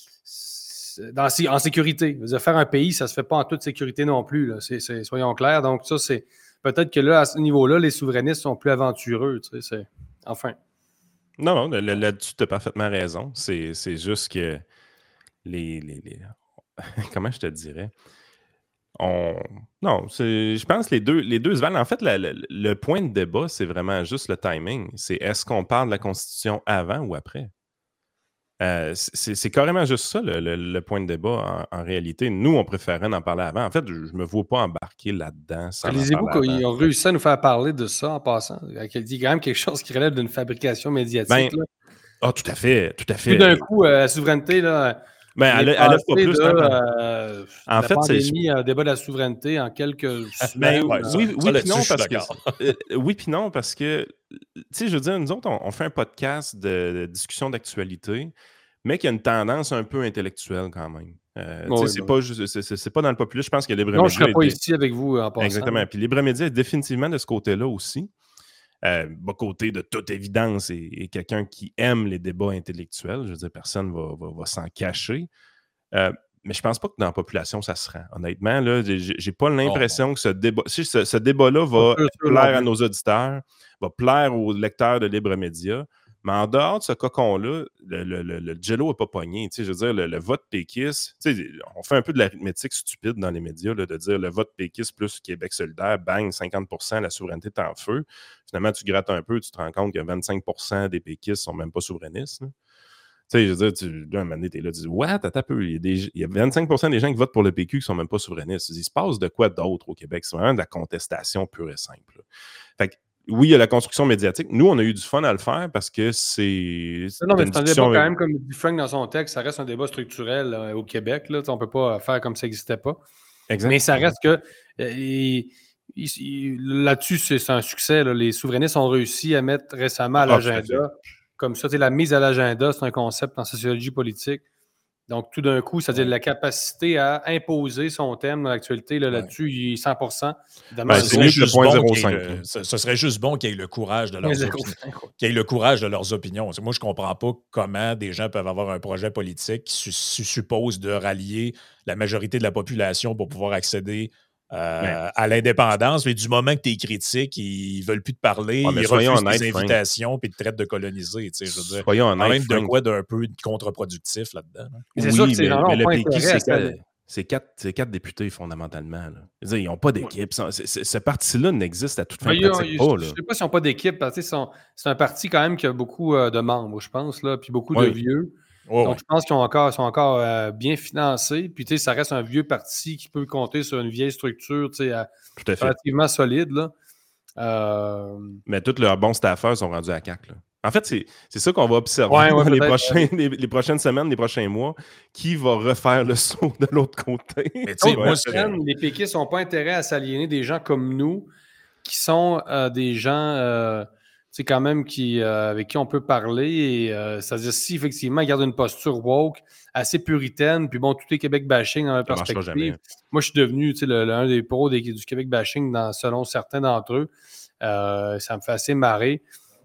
dans, en sécurité. Dire, faire un pays, ça ne se fait pas en toute sécurité non plus. Là. C'est, c'est, soyons clairs. Donc, ça, c'est peut-être que là, à ce niveau-là, les souverainistes sont plus aventureux. Tu sais, c'est... Enfin. Non, non, là, là-dessus, tu as parfaitement raison. C'est, c'est juste que les, les, les... Comment je te dirais? On... Non, c'est... je pense que les deux, les deux se valent. En fait, la, la, le point de débat, c'est vraiment juste le timing. C'est est-ce qu'on parle de la Constitution avant ou après? Euh, c'est, c'est carrément juste ça, le, le, le point de débat, en, en réalité. Nous, on préférait en parler avant. En fait, je ne me vois pas embarquer là-dedans. Lisez-vous qu'ils ont réussi à nous faire parler de ça en passant. Il dit quand même quelque chose qui relève d'une fabrication médiatique. Ben, ah, tout à fait, tout à fait. Tout d'un coup, euh, la souveraineté, là... Ben, elle, elle offre pas plus. De, euh, en la fait, pandémie, c'est un débat de la souveraineté en quelques ben, semaines. Ouais, oui, oui, oui puis non, parce que euh, oui, puis non, parce que tu sais, je veux dire, nous autres, on, on fait un podcast de, de discussion d'actualité, mais qui a une tendance un peu intellectuelle quand même. Euh, oh, oui, c'est, bon. pas juste, c'est, c'est, c'est pas dans le populaire. Je pense que Libre Média. Non, je ne serais pas est... ici avec vous en passant. Exactement. Puis Libre Média est définitivement de ce côté-là aussi. Euh, bas côté de toute évidence et, et quelqu'un qui aime les débats intellectuels. Je veux dire, personne ne va, va, va s'en cacher. Euh, mais je ne pense pas que dans la population, ça se rend. Honnêtement, là, j'ai, j'ai pas l'impression oh. que ce débat, si ce, ce débat-là va oh, plaire à nos auditeurs, va plaire aux lecteurs de Libre Média. Mais en dehors de ce cocon-là, le, le, le, le jello n'est pas pogné. Je veux dire, le, le vote péquiste, on fait un peu de l'arithmétique stupide dans les médias, là, de dire le vote péquiste plus Québec solidaire, bang, cinquante pour cent, la souveraineté est en feu. Finalement, tu grattes un peu, tu te rends compte que vingt-cinq pour cent des péquistes ne sont même pas souverainistes. Tu sais, je veux dire, tu, là, un moment donné, t'es là, tu dis, what, attends un peu, il y, a des, il y a vingt-cinq pour cent des gens qui votent pour le P Q qui ne sont même pas souverainistes. Tu dis, il se passe de quoi d'autre au Québec? C'est vraiment de la contestation pure et simple. Là. Fait que, oui, il y a la construction médiatique. Nous, on a eu du fun à le faire parce que c'est... Non, mais c'est un débat quand même, comme dit Frank dans son texte, ça reste un débat structurel là, au Québec. Là. On ne peut pas faire comme ça n'existait pas. Exactement. Mais ça reste que... Euh, il, il, là-dessus, c'est, c'est un succès. Là. Les souverainistes ont réussi à mettre récemment à l'agenda. Ah, comme ça, la mise à l'agenda, c'est un concept en sociologie politique. Donc, tout d'un coup, c'est-à-dire ouais. la capacité à imposer son thème dans l'actualité, là, ouais. là-dessus, il est cent pour cent. Ben, c'est juste bon le, ce, ce serait juste bon qu'il y ait le courage de leurs opinions. Qu'il y ait le courage de leurs opinions. Moi, je ne comprends pas comment des gens peuvent avoir un projet politique qui su suppose de rallier la majorité de la population pour pouvoir accéder euh, ouais. à l'indépendance. Mais du moment que tu es critique, ils ne veulent plus te parler, ouais, ils refusent honnête, des invitations et ils te traitent de coloniser. Je veux dire, soyons honnêtes. Même de quoi d'un peu contre-productif là-dedans. Là. C'est oui, sûr que ces gens-là ont pas intérêt à C'est quatre, quatre députés, fondamentalement. Là. Dire, ils n'ont pas d'équipe. Ouais. Ce parti-là n'existe à toute fin ben, pratique a, pas. Je ne sais pas s'ils n'ont pas d'équipe. C'est un parti quand même qui a beaucoup euh, de membres, je pense, là, puis beaucoup oui. de vieux. Oh, Donc, ouais. je pense qu'ils ont encore, sont encore euh, bien financés. Puis, tu sais, ça reste un vieux parti qui peut compter sur une vieille structure, tu sais, relativement solide. Là. Euh... Mais tous leurs bons staffers sont rendus à C A C. Là. En fait, c'est ça qu'on va observer ouais, ouais, dans les, prochains, les, les prochaines semaines, les prochains mois. Qui va refaire le saut de l'autre côté? Mais tu sais, moi, les péquistes n'ont pas intérêt à s'aliéner des gens comme nous, qui sont euh, des gens, euh, tu sais, quand même, qui, euh, avec qui on peut parler. Et, euh, c'est-à-dire, si effectivement, ils gardent une posture woke, assez puritaine, puis bon, tout est Québec bashing dans la perspective. Moi, je suis devenu, tu sais, le, le, un des pros des, du Québec bashing dans, selon certains d'entre eux. Euh, ça me fait assez marrer.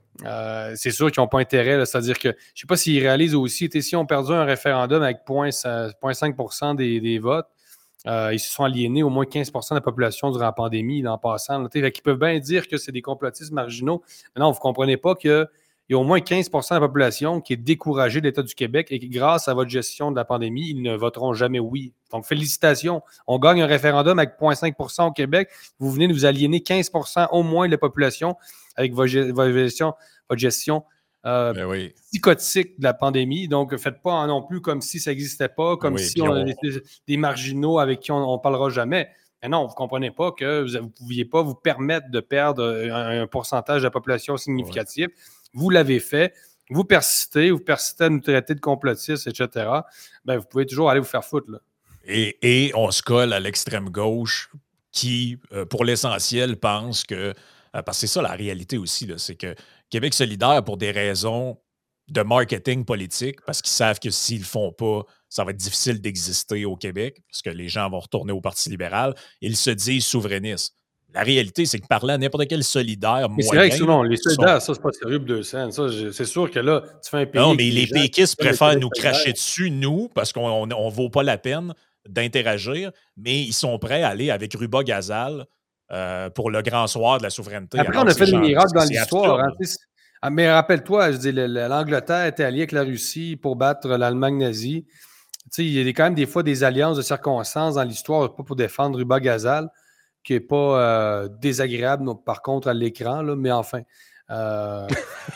Euh, c'est sûr qu'ils n'ont pas intérêt, c'est-à-dire que je ne sais pas s'ils réalisent aussi, si on perdu un référendum avec zéro virgule cinq pour cent des, des votes, euh, ils se sont aliénés au moins quinze pour cent de la population durant la pandémie, en passant. Là, ils peuvent bien dire que c'est des complotistes marginaux. Mais non, vous ne comprenez pas qu'il y a au moins quinze pour cent de la population qui est découragée de l'État du Québec et que grâce à votre gestion de la pandémie, ils ne voteront jamais oui. Donc, félicitations. On gagne un référendum avec zéro virgule cinq pour cent au Québec. Vous venez de vous aliéner quinze pour cent au moins de la population avec votre gestion, votre gestion euh, ben oui. psychotique de la pandémie. Donc, faites pas non plus comme si ça n'existait pas, comme oui, si on avait on... des marginaux avec qui on ne parlera jamais. Mais non, vous ne comprenez pas que vous ne pouviez pas vous permettre de perdre un, un pourcentage de la population significatif. Ouais. Vous l'avez fait. Vous persistez, vous persistez à nous traiter de complotistes, et cetera. Ben, vous pouvez toujours aller vous faire foutre. Là. Et, et on se colle à l'extrême gauche qui, euh, pour l'essentiel, pense que parce que c'est ça la réalité aussi, c'est que Québec solidaire, pour des raisons de marketing politique, parce qu'ils savent que s'ils ne le font pas, ça va être difficile d'exister au Québec, parce que les gens vont retourner au Parti libéral, ils se disent souverainistes. La réalité, c'est que parler à n'importe quel solidaire mais moyen... C'est vrai que souvent, les solidaires, sont... ça, c'est pas sérieux pour deux cents. C'est sûr que là, tu fais un pays... Non, mais les péquistes préfèrent nous cracher dessus, nous, parce qu'on ne vaut pas la peine d'interagir, mais ils sont prêts à aller avec Ruba Gazal Euh, pour le grand soir de la souveraineté. Après, on a fait des miracles dans l'histoire. Hein, mais rappelle-toi, je dis, l'Angleterre était alliée avec la Russie pour battre l'Allemagne nazie. Il y a quand même des fois des alliances de circonstances dans l'histoire, pas pour défendre Ruba Gazal, qui n'est pas euh, désagréable, donc, par contre, à l'écran, mais enfin. Euh...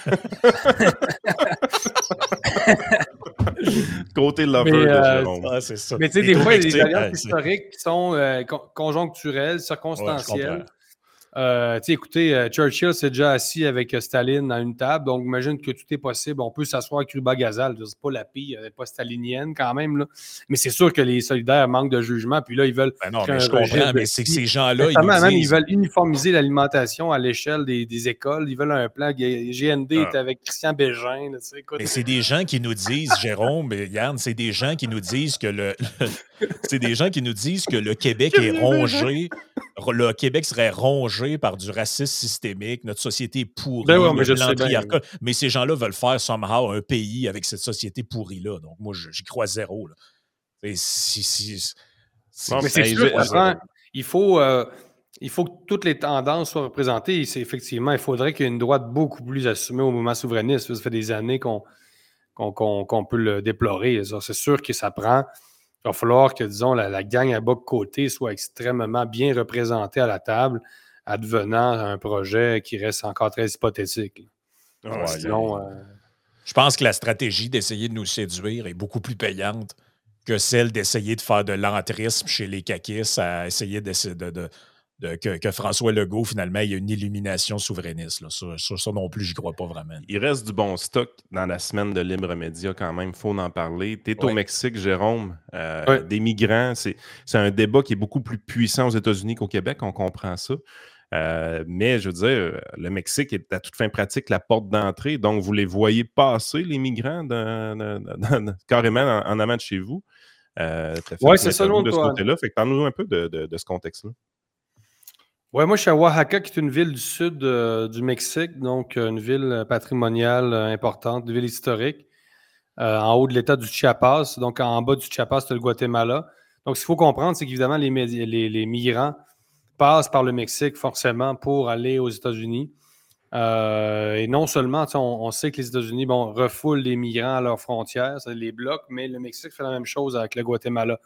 Côté lover mais, de euh, Jérôme. Ah, c'est ça. Mais tu sais, des fois, il y a des alliances historiques qui sont euh, con conjoncturelles, circonstancielles. Ouais, euh, écoutez, euh, Churchill s'est déjà assis avec Staline à une table, donc imagine que tout est possible. On peut s'asseoir avec Ruba Gazal. C'est pas la pire, elle n'est pas stalinienne quand même. Là. Mais c'est sûr que les solidaires manquent de jugement, puis là, ils veulent. Ben non, mais je comprends, mais c'est que ces gens-là. Ils, même, disent... ils veulent uniformiser l'alimentation à l'échelle des, des écoles. Ils veulent un plan. G N D ah. est avec Christian Bégin. Là, mais c'est des gens qui nous disent, Jérôme, Yann, c'est des gens qui nous disent que le. c'est des gens qui nous disent que le Québec est rongé. Le Québec serait rongé par du racisme systémique, notre société est pourrie, ben ouais, mais, je sais bien, oui. mais ces gens-là veulent faire somehow un pays avec cette société pourrie-là. Donc, moi, j'y crois zéro. Là. Si, si, si, non, mais c'est sûr, il faut, euh, il faut que toutes les tendances soient représentées. Effectivement, il faudrait qu'il y ait une droite beaucoup plus assumée au mouvement souverainiste. Ça fait des années qu'on qu'on, qu'on, qu'on peut le déplorer. C'est sûr que ça prend... Il va falloir que, disons, la, la gang à bas de côté soit extrêmement bien représentée à la table, advenant un projet qui reste encore très hypothétique. Ouais, sinon, euh... je pense que la stratégie d'essayer de nous séduire est beaucoup plus payante que celle d'essayer de faire de l'entrisme chez les caquistes, à essayer de, de, de, de que, que François Legault, finalement, il y a une illumination souverainiste. Là. Ça, ça, ça non plus, j'y crois pas vraiment. Il reste du bon stock dans la semaine de Libre Média quand même, il faut en parler. Tu es ouais. au Mexique, Jérôme, euh, ouais. des migrants, c'est un débat qui est beaucoup plus puissant aux États-Unis qu'au Québec, on comprend ça. Euh, mais je veux dire, le Mexique est à toute fin pratique la porte d'entrée. Donc, vous les voyez passer, les migrants, dans, dans, dans, dans, carrément en, en amont de chez vous. Euh, tu as fait ouais, c'est ça, l'interview non, de ce toi. côté-là. Fait que parle-nous un peu de, de, de ce contexte-là. Oui, moi, je suis à Oaxaca, qui est une ville du sud euh, du Mexique, donc une ville patrimoniale euh, importante, une ville historique, euh, en haut de l'État du Chiapas. Donc, en bas du Chiapas, c'est le Guatemala. Donc, ce qu'il faut comprendre, c'est qu'évidemment, les, les, les migrants passent par le Mexique forcément pour aller aux États-Unis. Euh, et non seulement, on, on sait que les États-Unis bon, refoulent les migrants à leurs frontières, ça les bloque, mais le Mexique fait la même chose avec le Guatemala.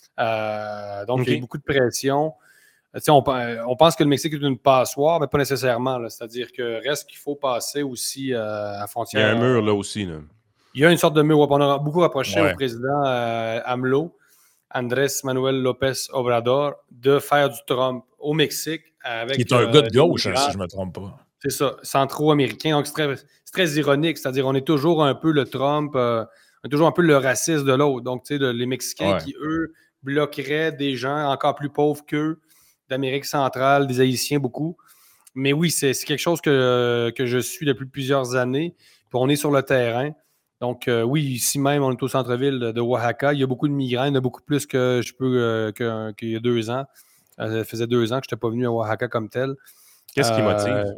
Euh, donc, okay. Il y a beaucoup de pression. On, on pense que le Mexique est une passoire, mais pas nécessairement. Là. C'est-à-dire que reste qu'il faut passer aussi euh, à la frontière. Il y a un mur là aussi. Là. Il y a une sorte de mur. On a beaucoup rapproché ouais. au président euh, AMLO, Andrés Manuel López Obrador, de faire du Trump au Mexique. Avec, Qui est un euh, gars de gauche, hein, si je ne me trompe pas. C'est ça, centro-américain. Donc, c'est très, c'est très ironique. C'est-à-dire on est toujours un peu le Trump, euh, on est toujours un peu le raciste de l'autre. Donc, tu sais, le, les Mexicains ouais. qui, eux, bloqueraient des gens encore plus pauvres qu'eux, d'Amérique centrale, des Haïtiens beaucoup. Mais oui, c'est, c'est quelque chose que, que je suis depuis plusieurs années. Puis on est sur le terrain. Donc euh, oui, ici même, on est au centre-ville de, de Oaxaca. Il y a beaucoup de migrants. Il y en a beaucoup plus que je peux euh, que, qu'il y a deux ans. Euh, ça faisait deux ans que je n'étais pas venu à Oaxaca comme tel. Qu'est-ce qui motive? Euh,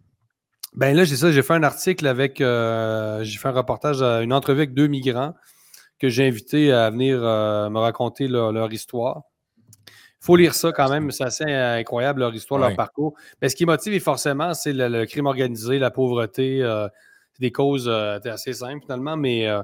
ben là, j'ai ça. J'ai fait un article avec... Euh, j'ai fait un reportage, une entrevue avec deux migrants que j'ai invités à venir euh, me raconter leur, leur histoire. Il faut lire ça quand même, c'est assez incroyable leur histoire, ouais. leur parcours. Mais ce qui motive forcément, c'est le, le crime organisé, la pauvreté. Euh, c'est des causes euh, assez simples finalement, mais, euh,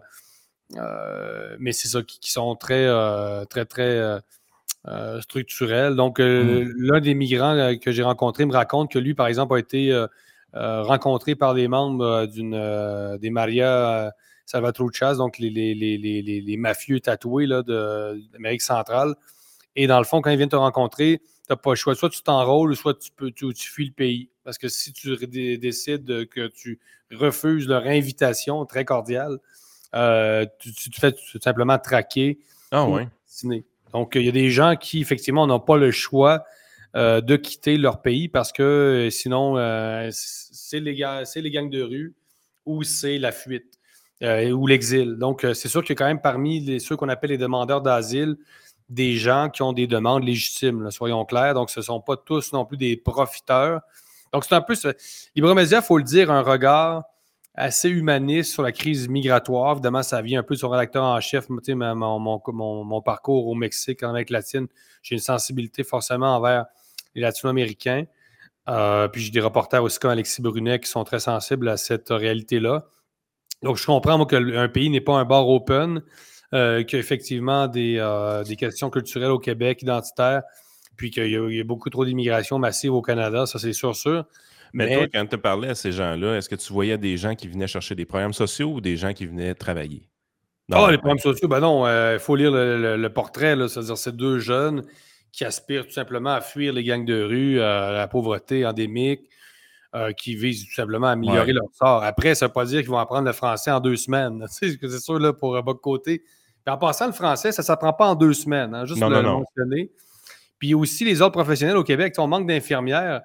euh, mais c'est ça qui, qui sont très, euh, très, très euh, structurelles. Donc, euh, mm. l'un des migrants que j'ai rencontré me raconte que lui, par exemple, a été euh, rencontré par des membres d'une, euh, des Maria Salvatruchas, donc les, les, les, les, les mafieux tatoués là, de, d'Amérique centrale. Et dans le fond, quand ils viennent te rencontrer, tu n'as pas le choix. Soit tu t'enrôles, soit tu, peux, tu, tu fuis le pays. Parce que si tu d- décides que tu refuses leur invitation très cordiale, euh, tu, tu te fais tout simplement traquer. Ah oui. Donc, il y a des gens qui, effectivement, n'ont pas le choix euh, de quitter leur pays parce que euh, sinon, euh, c'est, les ga- c'est les gangs de rue ou c'est la fuite euh, ou l'exil. Donc, euh, c'est sûr qu'il y a quand même parmi les, ceux qu'on appelle les demandeurs d'asile, des gens qui ont des demandes légitimes, là, soyons clairs. Donc, ce ne sont pas tous non plus des profiteurs. Donc, c'est un peu... Libéral-Média, il faut le dire, un regard assez humaniste sur la crise migratoire. Évidemment, ça vient un peu de son rédacteur en chef. Tu sais, mon, mon, mon, mon parcours au Mexique, en Amérique latine, j'ai une sensibilité forcément envers les Latino-Américains. Euh, puis j'ai des reporters aussi comme Alexis Brunet qui sont très sensibles à cette réalité-là. Donc, je comprends, moi, qu'un pays n'est pas un bar open. Euh, qu'il y a effectivement des, euh, des questions culturelles au Québec, identitaires, puis qu'il y a, il y a beaucoup trop d'immigration massive au Canada, ça c'est sûr, sûr. Mais, Mais toi, quand tu parlais à ces gens-là, est-ce que tu voyais des gens qui venaient chercher des programmes sociaux ou des gens qui venaient travailler? Ah, oh, les programmes sociaux, ben non, il euh, faut lire le, le, le portrait, là, c'est-à-dire c'est deux jeunes qui aspirent tout simplement à fuir les gangs de rue, euh, la pauvreté endémique, euh, qui visent tout simplement à améliorer ouais. leur sort. Après, ça ne veut pas dire qu'ils vont apprendre le français en deux semaines. C'est sûr, là, pour bas de côté. Puis en passant, le français, ça ne s'apprend pas en deux semaines, hein, juste non, le, non, le mentionner. Puis aussi, les autres professionnels au Québec, on manque d'infirmières.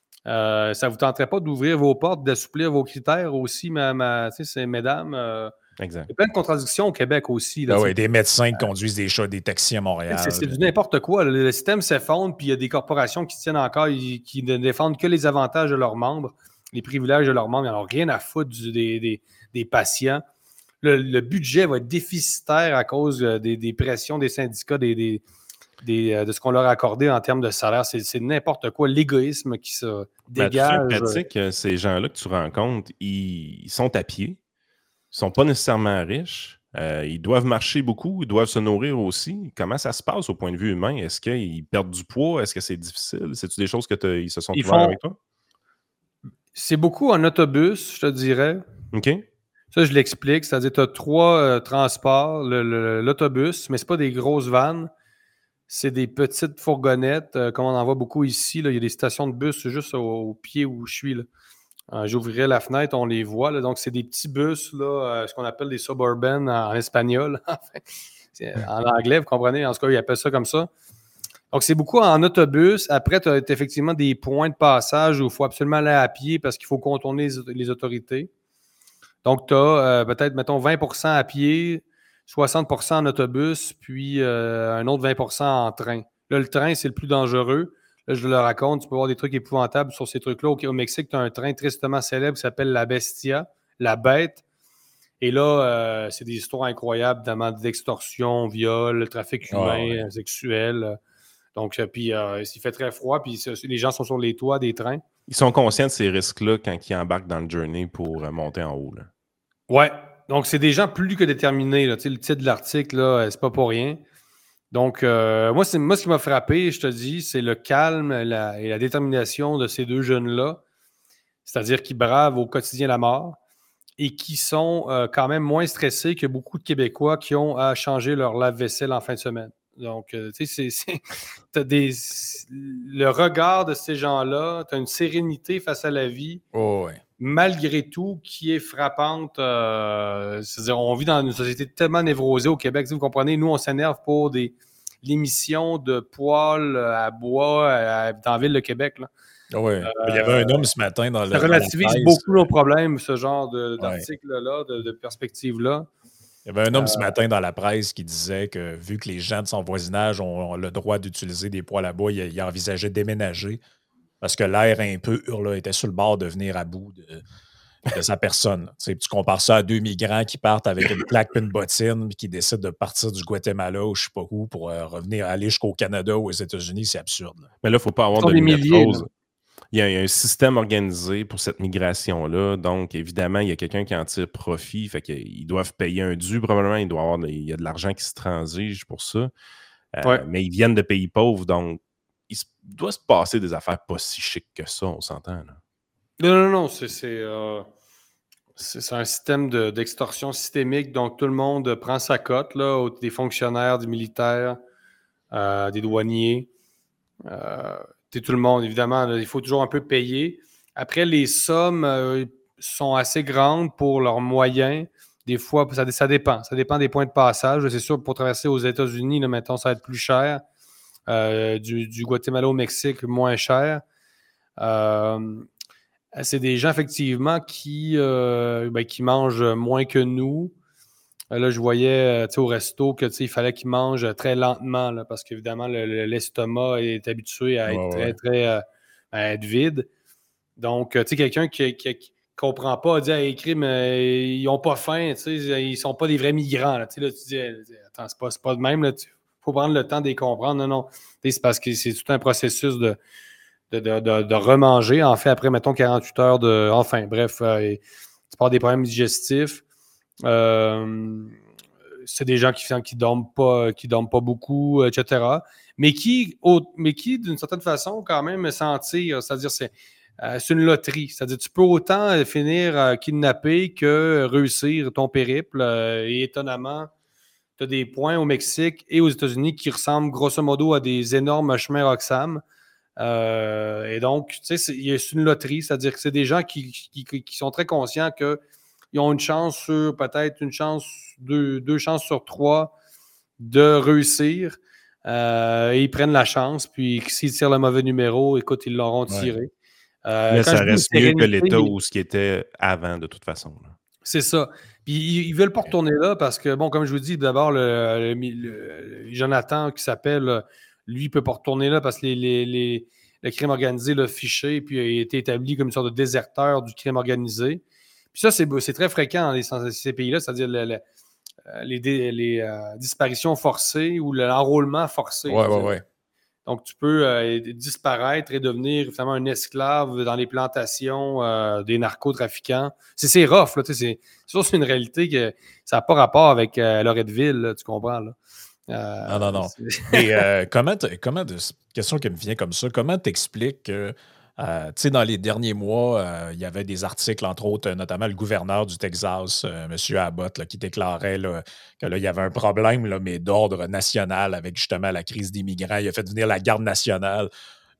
Euh, ça ne vous tenterait pas d'ouvrir vos portes, d'assouplir vos critères aussi, ma, ma, c'est, mesdames? Euh, exact. Il y a plein de contradictions au Québec aussi. Là, ah oui, des médecins qui conduisent des chats, des taxis à Montréal. C'est, c'est du n'importe quoi. Le, le système s'effondre, puis il y a des corporations qui tiennent encore, qui ne défendent que les avantages de leurs membres, les privilèges de leurs membres. Ils n'ont rien à foutre du, des, des, des patients. Le, le budget va être déficitaire à cause des, des pressions des syndicats, des, des, des, de ce qu'on leur a accordé en termes de salaire. C'est, c'est n'importe quoi, l'égoïsme qui se dégage. En pratique, ces gens-là que tu rencontres, ils sont à pied, ils ne sont pas nécessairement riches, euh, ils doivent marcher beaucoup, ils doivent se nourrir aussi. Comment ça se passe au point de vue humain? Est-ce qu'ils perdent du poids? Est-ce que c'est difficile? C'est-tu des choses qu'ils se sont ouverts avec toi? C'est beaucoup en autobus, je te dirais. OK. Ça, je l'explique. C'est-à-dire que tu as trois euh, transports, le, le, l'autobus, mais ce n'est pas des grosses vannes. C'est des petites fourgonnettes, euh, comme on en voit beaucoup ici. Là. Il y a des stations de bus juste au, au pied où je suis. Là. Euh, j'ouvrirai la fenêtre, on les voit. Là. Donc, c'est des petits bus, là, euh, ce qu'on appelle des suburban en, en espagnol. En anglais, vous comprenez? En tout cas, ils appellent ça comme ça. Donc, c'est beaucoup en autobus. Après, tu as effectivement des points de passage où il faut absolument aller à pied parce qu'il faut contourner les, les autorités. Donc, tu as euh, peut-être, mettons, vingt pour cent à pied, soixante pour cent en autobus, puis euh, un autre vingt pour cent en train. Là, le train, c'est le plus dangereux. Là, je le raconte, tu peux voir des trucs épouvantables sur ces trucs-là. Au, au Mexique, tu as un train tristement célèbre qui s'appelle la Bestia, la bête. Et là, euh, c'est des histoires incroyables, notamment d'extorsion, viol, trafic humain, oh, ouais. sexuel. Donc, puis euh, il fait très froid, puis les gens sont sur les toits des trains. Ils sont conscients de ces risques-là quand ils embarquent dans le journey pour euh, monter en haut. Là. Ouais. Donc, c'est des gens plus que déterminés. Là. Tu sais, le titre de l'article, là, c'est pas pour rien. Donc, euh, moi, c'est, moi, ce qui m'a frappé, je te dis, c'est le calme la, et la détermination de ces deux jeunes-là. C'est-à-dire qu'ils bravent au quotidien la mort et qui sont euh, quand même moins stressés que beaucoup de Québécois qui ont à changer leur lave-vaisselle en fin de semaine. Donc, euh, tu sais, c'est, c'est, t'as des, le regard de ces gens-là, tu as une sérénité face à la vie, oh, ouais. malgré tout, qui est frappante. Euh, c'est-à-dire, on vit dans une société tellement névrosée au Québec. Vous comprenez, nous, on s'énerve pour des l'émission de poêles à bois à, dans la ville de Québec. Là. Oui. Euh, il y avait un homme ce matin dans le. Ça relativise beaucoup nos problèmes, ce genre de, d'article-là, de, de perspective-là. Il y avait un homme euh, ce matin dans la presse qui disait que vu que les gens de son voisinage ont, ont le droit d'utiliser des poêles à bois, il, il envisageait de déménager parce que l'air impur là, était sur le bord de venir à bout de, de sa personne. Tu sais, tu compares ça à deux migrants qui partent avec une plaque et une bottine et qui décident de partir du Guatemala ou je ne sais pas où pour euh, revenir aller jusqu'au Canada ou aux États-Unis. C'est absurde. Là. Mais là, il ne faut pas avoir de milliers. Il y, a, il y a un système organisé pour cette migration-là. Donc, évidemment, il y a quelqu'un qui en tire profit. Fait qu'ils doivent payer un dû, probablement. Il, doit avoir de, il y a de l'argent qui se transige pour ça. Euh, ouais. Mais ils viennent de pays pauvres. Donc, il, se, il doit se passer des affaires pas si chic que ça, on s'entend. Là. Non, non, non. C'est, c'est, euh, c'est, c'est un système de, d'extorsion systémique. Donc, tout le monde prend sa cote, là, des fonctionnaires, des militaires, euh, des douaniers. Euh, tout le monde, évidemment, là, il faut toujours un peu payer. Après, les sommes euh, sont assez grandes pour leurs moyens. Des fois, ça, ça dépend. Ça dépend des points de passage. C'est sûr, pour traverser aux États-Unis, là, maintenant, ça va être plus cher. Euh, du, du Guatemala au Mexique, moins cher. Euh, c'est des gens, effectivement, qui, euh, ben, qui mangent moins que nous. Là, je voyais au resto qu'il fallait qu'ils mangent très lentement là, parce qu'évidemment, le, le, l'estomac est habitué à être oh, très, ouais. très euh, à être vide. Donc, tu sais, quelqu'un qui ne comprend pas, dit à écrire, mais ils n'ont pas faim, ils ne sont pas des vrais migrants. Là, là tu dis, attends, c'est pas, c'est pas de même, il faut prendre le temps de les comprendre. Non, non. C'est parce que c'est tout un processus de, de, de, de, de remanger. En fait, après, mettons, quarante-huit heures de. Enfin, bref, euh, tu parles des problèmes digestifs. Euh, c'est des gens qui qui dorment pas, qui dorment pas beaucoup, et cetera. Mais qui, au, mais qui, d'une certaine façon, quand même sentir, c'est-à-dire c'est, euh, c'est une loterie. C'est-à-dire tu peux autant finir euh, kidnappé que réussir ton périple. Euh, et étonnamment, tu as des points au Mexique et aux États-Unis qui ressemblent grosso modo à des énormes chemins Roxham. Euh, et donc, tu sais, c'est, c'est une loterie. C'est-à-dire que c'est des gens qui, qui, qui sont très conscients que ils ont une chance sur, peut-être une chance, deux, deux chances sur trois de réussir. Euh, et ils prennent la chance. Puis s'ils tirent le mauvais numéro, écoute, ils l'auront tiré. Ouais. Euh, Mais ça reste mieux que l'État où ce qui était avant, de toute façon. Là. C'est ça. Puis ils ne veulent pas retourner là parce que, bon, comme je vous dis, d'abord, le, le, le Jonathan qui s'appelle, lui, il ne peut pas retourner là parce que les, les, les, le crime organisé l'a fiché puis a été établi comme une sorte de déserteur du crime organisé. Puis ça, c'est, c'est très fréquent dans, les, dans ces pays-là, c'est-à-dire le, le, les, les euh, disparitions forcées ou l'enrôlement forcé. Oui, oui, oui. Donc, tu peux euh, disparaître et devenir finalement un esclave dans les plantations euh, des narcotrafiquants. C'est, c'est rough, là, tu sais, c'est, c'est sûr c'est une réalité que ça n'a pas rapport avec euh, Loretteville, là, tu comprends, là. Euh, non, non, non. Et euh, comment, comment question qui me vient comme ça, comment t'expliques que Euh, tu sais, dans les derniers mois, euh, il y avait des articles, entre autres, notamment le gouverneur du Texas, euh, M. Abbott, là, qui déclarait là, que là, il y avait un problème, là, mais d'ordre national avec justement la crise des migrants. Il a fait venir la garde nationale.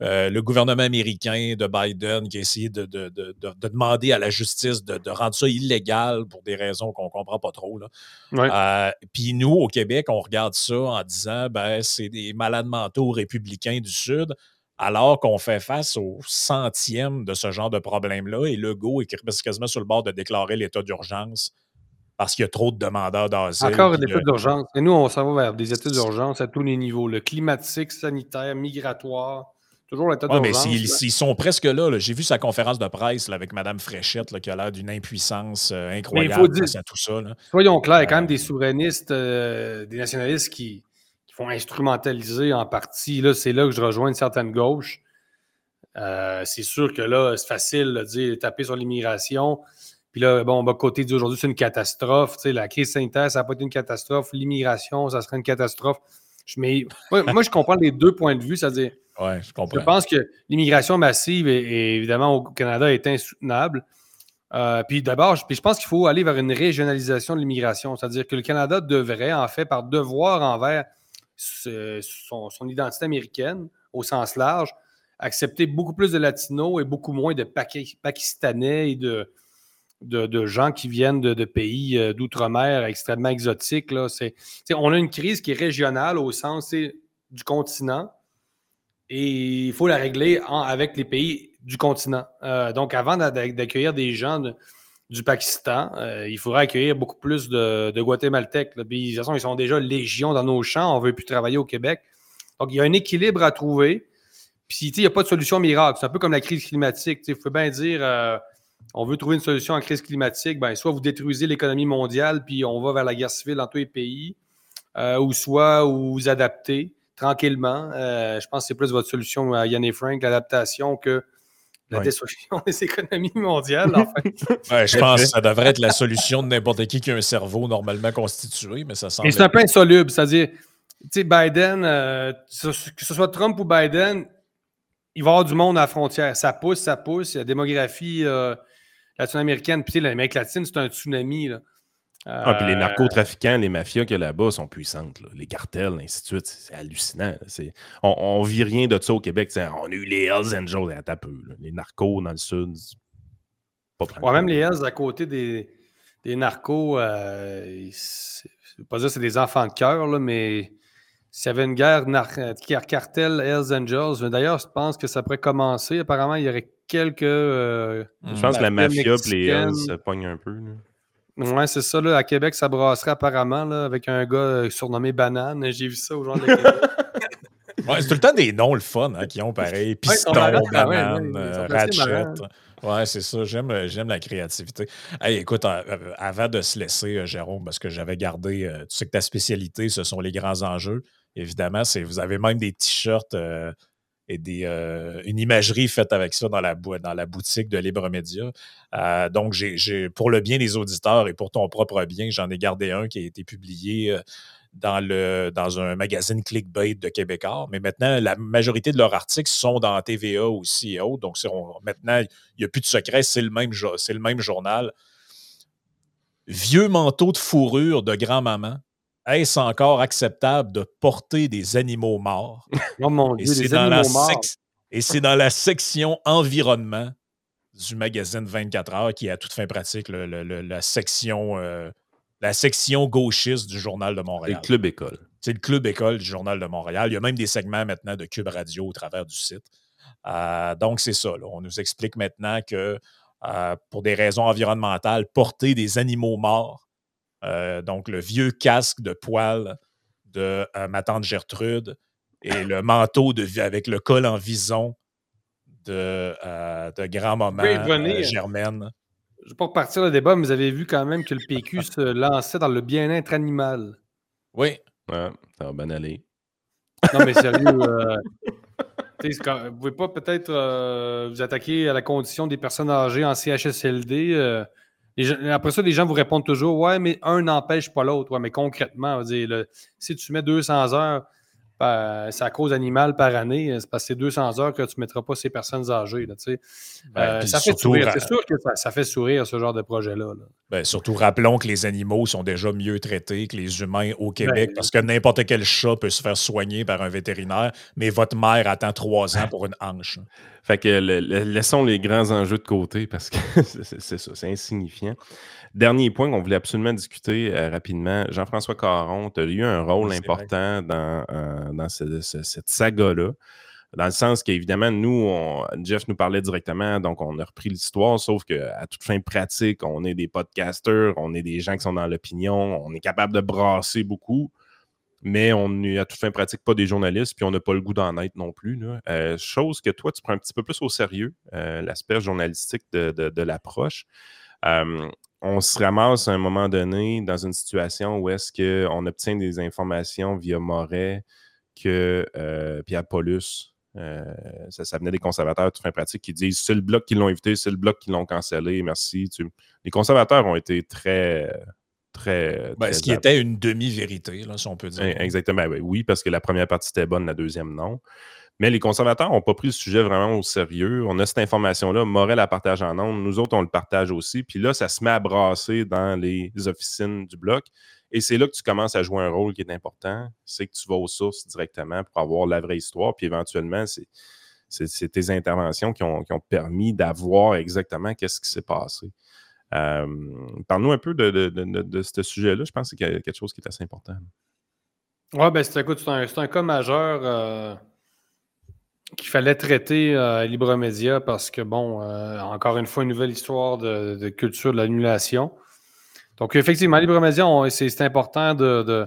euh, le gouvernement américain de Biden qui a essayé de, de, de, de, de demander à la justice de, de rendre ça illégal pour des raisons qu'on ne comprend pas trop. Là. Ouais. Euh, Puis nous, au Québec, on regarde ça en disant ben, c'est des malades mentaux républicains du Sud, alors qu'on fait face au centième de ce genre de problème-là et Legault est quasiment sur le bord de déclarer l'état d'urgence parce qu'il y a trop de demandeurs d'asile. Encore un état d'urgence. Et nous, on s'en va vers des états d'urgence à tous les niveaux. Le climatique, sanitaire, migratoire, toujours l'état ouais, d'urgence. Mais s'ils, s'ils sont presque là, là. J'ai vu sa conférence de presse là, avec Mme Fréchette là, qui a l'air d'une impuissance euh, incroyable face à tout ça. Là. Soyons clairs, il y a quand même des souverainistes, euh, des nationalistes qui, qui font instrumentaliser en partie. Là, c'est là que je rejoins une certaine gauche. Euh, c'est sûr que là, c'est facile de dire taper sur l'immigration. Puis là, bon, bah, côté d'aujourd'hui, c'est une catastrophe. Tu sais, la crise sanitaire, ça n'a pas été une catastrophe. L'immigration, ça serait une catastrophe. Je, mais, moi, moi, je comprends les deux points de vue. C'est-à-dire, ouais, je comprends. Je pense que l'immigration massive, est, est, évidemment, au Canada, est insoutenable. Euh, puis d'abord, je, puis je pense qu'il faut aller vers une régionalisation de l'immigration. C'est-à-dire que le Canada devrait, en fait, par devoir envers ce, son, son identité américaine, au sens large, accepter beaucoup plus de Latinos et beaucoup moins de Paki- Pakistanais et de, de, de gens qui viennent de, de pays euh, d'outre-mer extrêmement exotiques. Là. C'est, on a une crise qui est régionale au sens du continent et il faut la régler en, avec les pays du continent. Euh, donc, avant d'accueillir des gens de, du Pakistan, euh, il faudrait accueillir beaucoup plus de, de Guatémaltèques. Là. Puis, de toute façon, ils sont déjà légion dans nos champs. On ne veut plus travailler au Québec. Donc, il y a un équilibre à trouver. Puis, il n'y a pas de solution miracle. C'est un peu comme la crise climatique. Il faut bien dire, euh, on veut trouver une solution en crise climatique. Ben, soit vous détruisez l'économie mondiale, puis on va vers la guerre civile dans tous les pays, euh, ou soit vous vous adaptez tranquillement. Euh, je pense que c'est plus votre solution à Yann et Frank, l'adaptation, que la ouais. destruction des économies mondiales. En fait. ouais, je pense que ça devrait être la solution de n'importe qui qui a un cerveau normalement constitué, mais ça semble... Mais c'est un peu insoluble. C'est-à-dire, tu sais, Biden, euh, que ce soit Trump ou Biden, il va y avoir du monde à la frontière. Ça pousse, ça pousse. La démographie euh, latino-américaine, puis l'Amérique latine, c'est un tsunami. Là. Euh... Ah, puis les narcotrafiquants, les mafias qu'il y a là-bas sont puissantes. Là. Les cartels, ainsi de suite. C'est hallucinant. C'est... On ne vit rien de ça au Québec. T'sais, on a eu les Hells Angels à peu. Là. Les narcos dans le sud. Pas ouais, même les Hells à côté des, des narcos, euh, c'est, je ne veux pas dire que c'est des enfants de cœur, là, mais s'il y avait une guerre nar- cartel Hells Angels, d'ailleurs, je pense que ça pourrait commencer. Apparemment, il y aurait quelques... Euh, je pense que la mafia et les Hells se pognent un peu. Là. Oui, c'est ça. Là, à Québec, ça brasserait apparemment là, avec un gars surnommé Banane. J'ai vu ça aux gens de Québec. ouais, c'est tout le temps des noms le fun hein, qui ont pareil. Piston, ouais, Banane, ouais, ouais, Ratchet. Ouais, c'est ça. J'aime, j'aime la créativité. Hey, écoute, euh, avant de se laisser, euh, Jérôme, parce que j'avais gardé, euh, tu sais que ta spécialité, ce sont les grands enjeux. Évidemment, c'est, vous avez même des t-shirts euh, et des, euh, une imagerie faite avec ça dans la, dans la boutique de Libre Média. Euh, donc, j'ai, j'ai, pour le bien des auditeurs et pour ton propre bien, j'en ai gardé un qui a été publié euh, dans, le, dans un magazine clickbait de Québécois. Mais maintenant, la majorité de leurs articles sont dans T V A aussi et autres. Donc, c'est, on, maintenant, il n'y a plus de secret, c'est le, même, c'est le même journal. Vieux manteau de fourrure de grand-maman. Est-ce encore acceptable de porter des animaux morts? Oh mon Dieu, et c'est des dans animaux la morts. sec- Et c'est dans la section environnement du magazine vingt-quatre heures qui est à toute fin pratique le, le, le, la, section, euh, la section gauchiste du Journal de Montréal. C'est le Club École. C'est le Club École du Journal de Montréal. Il y a même des segments maintenant de Cube Radio au travers du site. Euh, donc, c'est ça. Là. On nous explique maintenant que euh, pour des raisons environnementales, porter des animaux morts, Euh, donc, le vieux casque de poil de euh, ma tante Gertrude et le manteau de, avec le col en vison de, euh, de grand-maman euh, Germaine. Je ne vais pas repartir le débat, mais vous avez vu quand même que le P Q se lançait dans le bien-être animal. Oui. Ouais, ça va bien aller. Non, mais sérieux, euh, vous ne pouvez pas peut-être euh, vous attaquer à la condition des personnes âgées en C H S L D. Euh, Les gens, après ça, les gens vous répondent toujours « Ouais, mais un n'empêche pas l'autre. » Ouais, mais concrètement, on va dire, le, si tu mets deux cents heures par, sa cause animale par année, c'est parce que c'est deux cents heures que tu ne mettras pas ces personnes âgées. Là, ben, euh, ça fait sourire. C'est sûr que ça, ça fait sourire ce genre de projet-là. Là. Ben, surtout, rappelons que les animaux sont déjà mieux traités que les humains au Québec Ben, parce que n'importe quel chat peut se faire soigner par un vétérinaire, mais votre mère attend trois ans pour une hanche. Fait que le, le, laissons les grands enjeux de côté parce que c'est, c'est ça, c'est insignifiant. Dernier point qu'on voulait absolument discuter euh, rapidement. Jean-François Caron, tu as eu un rôle oui, important vrai. dans, euh, dans ce, ce, cette saga-là. Dans le sens qu'évidemment, nous, on, Jeff nous parlait directement, donc on a repris l'histoire, sauf qu'à toute fin pratique, on est des podcasters, on est des gens qui sont dans l'opinion, on est capable de brasser beaucoup, mais on n'est à toute fin pratique pas des journalistes, puis on n'a pas le goût d'en être non plus. Là. Euh, chose que toi, tu prends un petit peu plus au sérieux, euh, l'aspect journalistique de, de, de l'approche. Euh, on se ramasse à un moment donné dans une situation où est-ce qu'on obtient des informations via Moret que euh, Pierre Paulus, euh, ça, ça venait des conservateurs tout fin pratique qui disent c'est le bloc qui l'ont invité, c'est le bloc qui l'ont cancellé, merci. Tu... Les conservateurs ont été très... très, ben, très ce qui était une demi-vérité, là, si on peut dire. Exactement. Ben, oui, parce que la première partie était bonne, la deuxième non. Mais les conservateurs n'ont pas pris le sujet vraiment au sérieux. On a cette information-là. Morel la partage en ondes. Nous autres, on le partage aussi. Puis là, ça se met à brasser dans les officines du bloc. Et c'est là que tu commences à jouer un rôle qui est important. C'est que tu vas aux sources directement pour avoir la vraie histoire. Puis éventuellement, c'est, c'est, c'est tes interventions qui ont, qui ont permis d'avoir exactement qu'est-ce qui s'est passé. Euh, parle-nous un peu de, de, de, de, de ce sujet-là. Je pense que c'est quelque chose qui est assez important. Oui, bien, c'est, écoute, c'est, un, c'est un cas majeur euh, qu'il fallait traiter à euh, Libre Média parce que, bon, euh, encore une fois, une nouvelle histoire de, de culture de l'annulation. Donc, effectivement, Libre Média, on, c'est, c'est important de, de,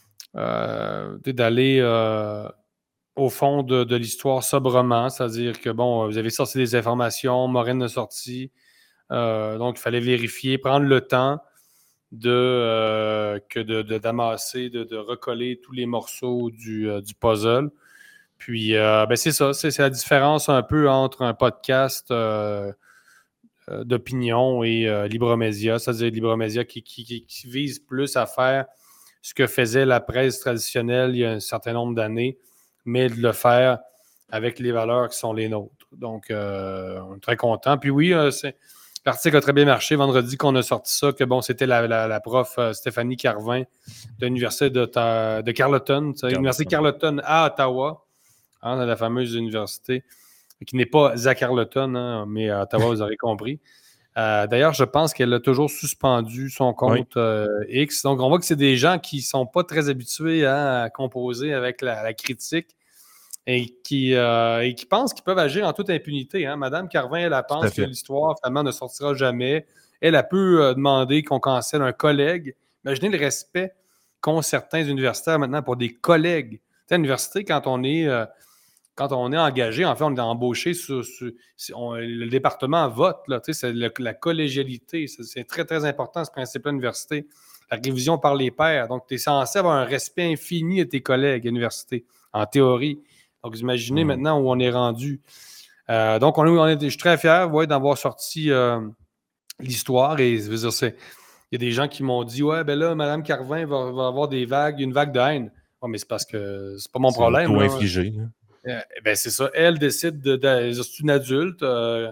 euh, d'aller euh, au fond de, de l'histoire sobrement, c'est-à-dire que, bon, vous avez sorti des informations, Morin a sorti, euh, donc il fallait vérifier, prendre le temps de, euh, que de, de, d'amasser, de, de recoller tous les morceaux du, euh, du puzzle. Puis, euh, ben c'est ça, c'est, c'est la différence un peu entre un podcast euh, euh, d'opinion et euh, Libre Média, c'est-à-dire Libre Média qui, qui, qui, qui vise plus à faire ce que faisait la presse traditionnelle il y a un certain nombre d'années, mais de le faire avec les valeurs qui sont les nôtres. Donc, euh, on est très contents. Puis oui, euh, c'est, l'article a très bien marché vendredi qu'on a sorti ça, que bon, c'était la, la, la prof euh, Stéphanie Carvin de l'Université de, ta, de Carleton, l'Université Carleton à Ottawa, hein, dans la fameuse université, qui n'est pas à Carleton, hein, mais à Ottawa, vous aurez compris. Euh, d'ailleurs, je pense qu'elle a toujours suspendu son compte oui. euh, X. Donc, on voit que c'est des gens qui ne sont pas très habitués hein, à composer avec la, la critique et qui, euh, et qui pensent qu'ils peuvent agir en toute impunité. Hein. Madame Carvin, elle, elle pense que l'histoire, finalement, ne sortira jamais. Elle a pu euh, demander qu'on cancelle un collègue. Imaginez le respect qu'ont certains universitaires maintenant pour des collègues. Tu sais, à l'université, quand on est... Euh, Quand on est engagé, en fait, on est embauché sur, sur on, le département vote, là, c'est le, la collégialité. C'est, c'est très, très important, ce principe-là à l'université. La révision par les pairs. Donc, tu es censé avoir un respect infini de tes collègues à l'université, en théorie. Donc, vous imaginez mmh. maintenant où on est rendu. Euh, donc, on, on est, je suis très fier ouais, d'avoir sorti euh, l'histoire. Et je veux dire, c'est, il y a des gens qui m'ont dit « Ouais, ben là, Mme Carvin va, va avoir des vagues, une vague de haine. Oh, » Mais c'est parce que c'est pas mon c'est problème. C'est auto-infligé. Euh, ben c'est ça. Elle décide de, de, de c'est une adulte. Euh,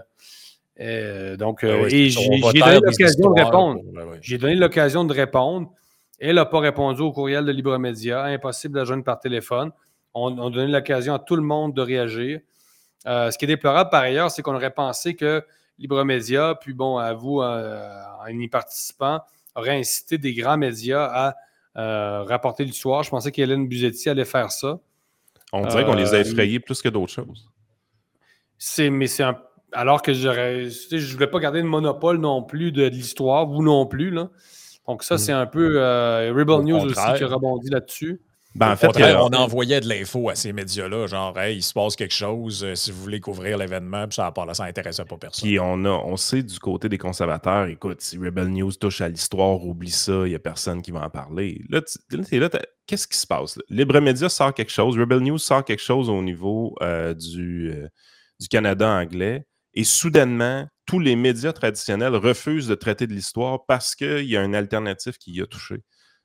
euh, donc, euh, oui, et j'ai, j'ai donné l'occasion de répondre. Pour, ben oui. J'ai donné l'occasion de répondre. Elle n'a pas répondu au courriel de Libre Média. Impossible de la joindre par téléphone. On, on a donné l'occasion à tout le monde de réagir. Euh, ce qui est déplorable par ailleurs, c'est qu'on aurait pensé que Libre Média, puis bon, à vous, euh, en y participant, aurait incité des grands médias à euh, rapporter l'histoire. Je pensais qu'Hélène Buzetti allait faire ça. On dirait euh, qu'on les a effrayés plus que d'autres choses. C'est, mais c'est un, alors que j'aurais, je ne voulais pas garder le monopole non plus de, de l'histoire, vous non plus. Là. Donc ça, mmh. c'est un peu euh, Rebel Au News contraire. Aussi qui rebondit là-dessus. Ben, en fait, contraire, on envoyait de l'info à ces médias-là, genre, hey, il se passe quelque chose, euh, si vous voulez couvrir l'événement, puis ça n'intéressait pas personne. Puis on, a, on sait du côté des conservateurs, écoute, si Rebel News touche à l'histoire, oublie ça, il n'y a personne qui va en parler. Là, tu, là, t'es là qu'est-ce qui se passe? Là? Libre Média sort quelque chose, Rebel News sort quelque chose au niveau euh, du, euh, du Canada anglais, et soudainement, tous les médias traditionnels refusent de traiter de l'histoire parce qu'il y a une alternative qui y a touché.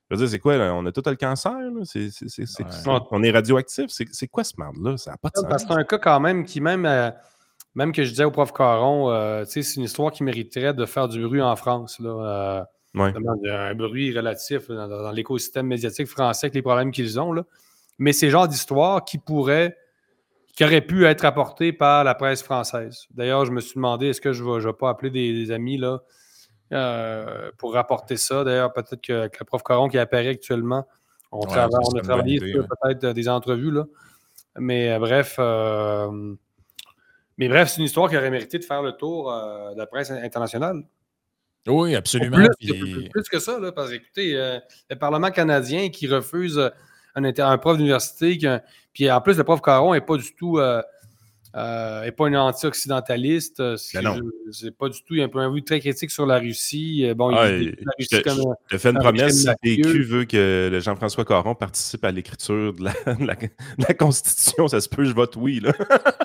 Je veux dire, c'est quoi, là? On a tout le cancer, là? C'est, c'est, c'est, c'est, Ouais. c'est- on est radioactif? C'est, c'est quoi ce merde-là? Ça n'a pas de Parce que sens. c'est un cas quand même qui, même, euh, même que je disais au prof Caron, euh, tu sais, c'est une histoire qui mériterait de faire du bruit en France, là. Euh, Ouais. Vraiment, un bruit relatif là, dans, dans l'écosystème médiatique français avec les problèmes qu'ils ont, là. Mais c'est le genre d'histoire qui pourrait, qui aurait pu être apporté par la presse française. D'ailleurs, je me suis demandé, est-ce que je ne vais, je vais pas appeler des, des amis là, euh, pour rapporter ça? D'ailleurs, peut-être que, que le prof Caron qui apparaît actuellement, on, Ouais, travaille, ça on serait a une bonne travaillé idée, sur ouais. peut-être euh, des entrevues, là. Mais euh, bref, euh, mais bref, c'est une histoire qui aurait mérité de faire le tour euh, de la presse internationale. Oui, Au absolument. Plus, Puis, plus, plus que ça, là, parce que écoutez, euh, le Parlement canadien qui refuse euh, un, inter- un prof d'université, qui a- puis en plus, le prof Caron n'est pas du tout, euh, euh, est pas un anti-occidentaliste, euh, Ben c'est, non. c'est pas du tout, il a un point de vue très critique sur la Russie. Euh, Bon, Ah, il et décrit la je Russie te, comme je un, te fais une un promesse, régime si P Q mafieux. veut que le Jean-François Caron participe à l'écriture de la, de la, de la Constitution, ça se peut, je vote oui, là.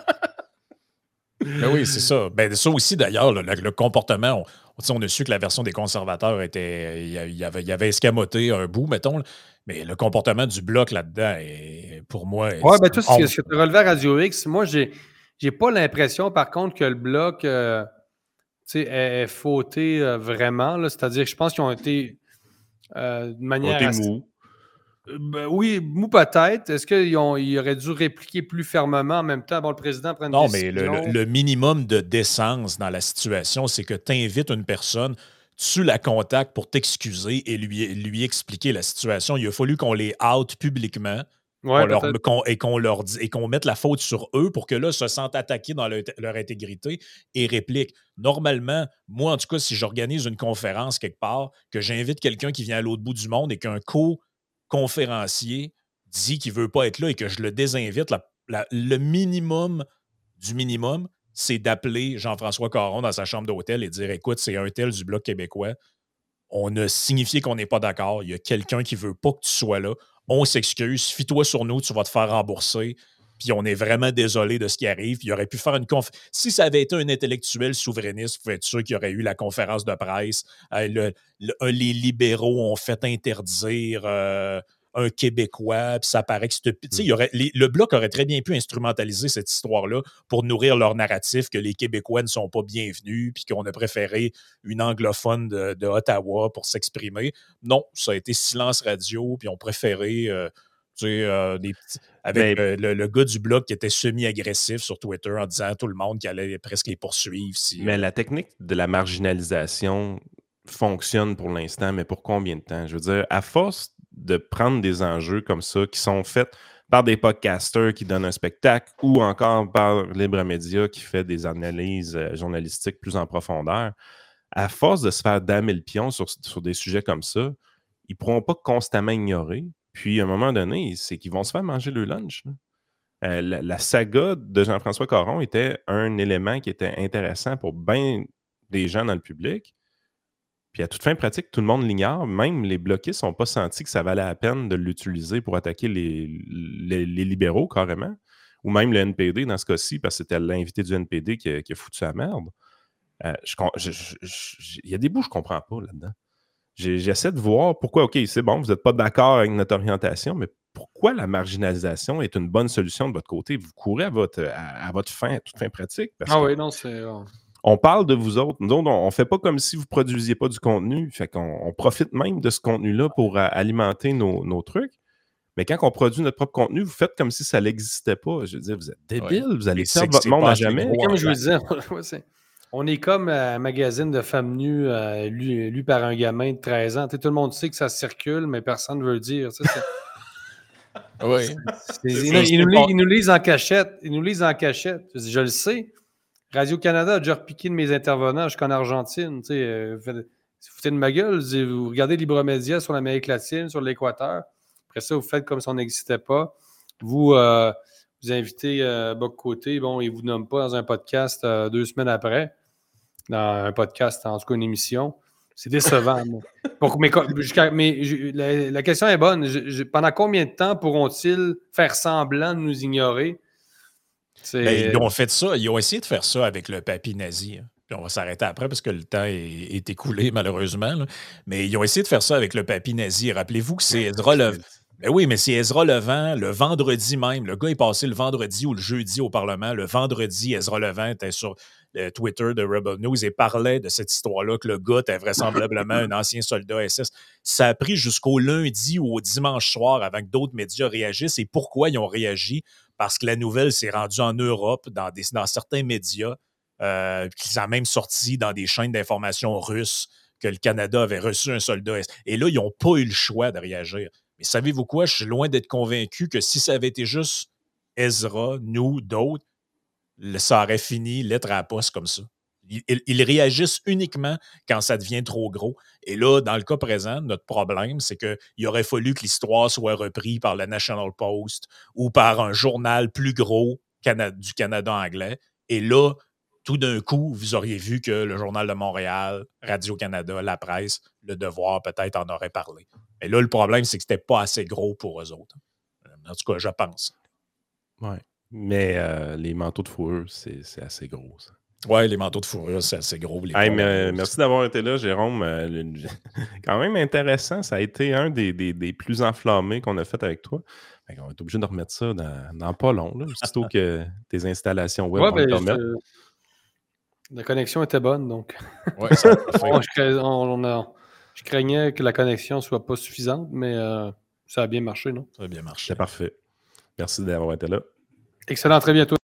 ben oui, c'est ça. Ben, ça aussi, d'ailleurs, le, le comportement, on, tu sais, on a su que la version des conservateurs était. Il y a- il y avait, il y avait escamoté un bout, mettons, là. Mais le comportement du bloc là-dedans, est, pour moi, Oui, c'est ben toi, ce que, honte. ce que tu as relevé à Radio X, moi, j'ai, j'ai pas l'impression, par contre, que le bloc euh, tu sais, est, est fauté euh, vraiment, là. C'est-à-dire que je pense qu'ils ont été euh, de manière Votez assez. mou. Euh, ben oui, mou peut-être. Est-ce qu'ils ont- ils auraient dû répliquer plus fermement en même temps? Bon, le président prend une Non, mais le, le- décision. le minimum de décence dans la situation, c'est que tu invites une personne, tu la contactes pour t'excuser et lui, lui expliquer la situation. Il a fallu qu'on les out publiquement Oui, qu'on leur, peut-être. qu'on- et qu'on leur dit- et qu'on mette la faute sur eux pour que là, se sentent attaqués dans leur, leur intégrité et répliquent. Normalement, moi, en tout cas, si j'organise une conférence quelque part, que j'invite quelqu'un qui vient à l'autre bout du monde et qu'un co-conférencier dit qu'il ne veut pas être là et que je le désinvite, la- la- le minimum du minimum, c'est d'appeler Jean-François Caron dans sa chambre d'hôtel et dire écoute, c'est un tel du Bloc québécois. On a signifié qu'on n'est pas d'accord. Il y a quelqu'un qui ne veut pas que tu sois là. On s'excuse. Fie-toi sur nous, tu vas te faire rembourser. Puis on est vraiment désolé de ce qui arrive. Puis il aurait pu faire une conférence. Si ça avait été un intellectuel souverainiste, vous pouvez être sûr qu'il y aurait eu la conférence de presse. Euh, le- le- les libéraux ont fait interdire euh, un Québécois. Puis ça paraît que c'était. Tu sais, il y aurait- les- le Bloc aurait très bien pu instrumentaliser cette histoire-là pour nourrir leur narratif que les Québécois ne sont pas bienvenus. Puis qu'on a préféré une anglophone de, de Ottawa pour s'exprimer. Non, ça a été silence radio, puis on préféré euh, tu sais, euh, des petits, avec Mais, euh, le, le gars du Bloc qui était semi-agressif sur Twitter en disant à tout le monde qu'il allait presque les poursuivre. Si, mais euh, la technique de la marginalisation fonctionne pour l'instant, mais pour combien de temps? Je veux dire, à force de prendre des enjeux comme ça qui sont faits par des podcasters qui donnent un spectacle ou encore par Libre Média qui fait des analyses euh, journalistiques plus en profondeur, à force de se faire damer le pion sur, sur des sujets comme ça, ils ne pourront pas constamment ignorer. Puis, à un moment donné, c'est qu'ils vont se faire manger le lunch. là. Euh, la, la saga de Jean-François Caron était un élément qui était intéressant pour bien des gens dans le public. Puis à toute fin pratique, tout le monde l'ignore. Même les bloquistes n'ont pas senti que ça valait la peine de l'utiliser pour attaquer les, les, les libéraux carrément. Ou même le N P D dans ce cas-ci, parce que c'était l'invité du N P D qui a, qui a foutu la merde. Euh, je com- je- je- je- Il y a des bouts que je comprends pas là-dedans. J'ai- J'essaie de voir pourquoi, OK, c'est bon, vous n'êtes pas d'accord avec notre orientation, mais pourquoi la marginalisation est une bonne solution de votre côté? Vous courez à votre, à, à votre fin, à toute fin pratique. Parce Ah que oui, non, c'est. euh, on parle de vous autres. Nous autres, on ne fait pas comme si vous ne produisiez pas du contenu. Fait qu'on on profite même de ce contenu-là pour euh, alimenter nos, nos trucs. Mais quand on produit notre propre contenu, vous faites comme si ça n'existait pas. Je veux dire, vous êtes débiles, ouais. vous allez Mais c'est perdre que votre c'est monde pas à assez jamais. gros. Comme en je vous place. disais, ouais, c'est- on est comme un magazine de femmes nues euh, lu, lu par un gamin de treize ans. Tu sais, tout le monde sait que ça circule, mais personne ne veut le dire. Tu sais, c'est- Oui. c'est- C'est- ils, c'est- ils nous, c'est lisent- pas- ils nous lisent en cachette. Ils nous lisent en cachette. Je, dis, je le sais. Radio-Canada a déjà repiqué de mes intervenants jusqu'en Argentine. Tu sais, euh, vous faites- vous foutez de ma gueule. Je dis, vous regardez Libre Média sur l'Amérique latine, sur l'Équateur. Après ça, vous faites comme si on n'existait pas. Vous, euh, vous invitez euh, Boc Côté. Bon, il ne vous nomme pas dans un podcast euh, deux semaines après. Dans un podcast, en tout cas une émission. C'est décevant. moi. Pour- mais co- jusqu'à- mais je- la, la question est bonne. Je- je- pendant combien de temps pourront-ils faire semblant de nous ignorer? Ben, C'est. ils ont fait ça. Ils ont essayé de faire ça avec le papy nazi. hein. puis on va s'arrêter après parce que le temps est, est écoulé, malheureusement. Là. Mais ils ont essayé de faire ça avec le papy nazi. Rappelez-vous que c'est Ezra Levant. Ben oui, mais c'est Ezra Levant, le vendredi même. Le gars est passé le vendredi ou le jeudi au Parlement. Le vendredi, Ezra Levant était sur le Twitter de Rebel News et parlait de cette histoire-là que le gars était vraisemblablement un ancien soldat S S. Ça a pris jusqu'au lundi ou au dimanche soir avant que d'autres médias réagissent. Et pourquoi ils ont réagi? Parce que la nouvelle s'est rendue en Europe, dans, des, dans certains médias, euh, qui ont même sorti dans des chaînes d'information russes que le Canada avait reçu un soldat S S. Et là, ils n'ont pas eu le choix de réagir. Mais savez-vous quoi? Je suis loin d'être convaincu que si ça avait été juste Ezra, nous, d'autres, ça aurait fini lettre à la poste comme ça. Ils, ils, ils réagissent uniquement quand ça devient trop gros. Et là, dans le cas présent, notre problème, c'est qu'il aurait fallu que l'histoire soit reprise par le National Post ou par un journal plus gros Cana- du Canada anglais. Et là, tout d'un coup, vous auriez vu que le Journal de Montréal, Radio-Canada, La Presse, Le Devoir, peut-être en aurait parlé. Mais là, le problème, c'est que c'était pas assez gros pour eux autres. En tout cas, je pense. Oui. Mais euh, les manteaux de fourrure, c'est, c'est assez gros, ça. Oui, les manteaux de fourrure, c'est assez gros. Les hey, mais, euh, merci d'avoir été là, Jérôme. Euh, le, quand même intéressant. Ça a été un des, des, des plus enflammés qu'on a fait avec toi. Fait on va être obligé de remettre ça dans, dans pas long, là, aussitôt que tes installations web ouais, vont ben, te remettre. Je... La connexion était bonne, donc. Ouais, ça bon, je, cra... on, on a... je craignais que la connexion ne soit pas suffisante, mais euh, ça a bien marché, non? Ça a bien marché. C'est parfait. Merci d'avoir été là. Excellent, très bientôt.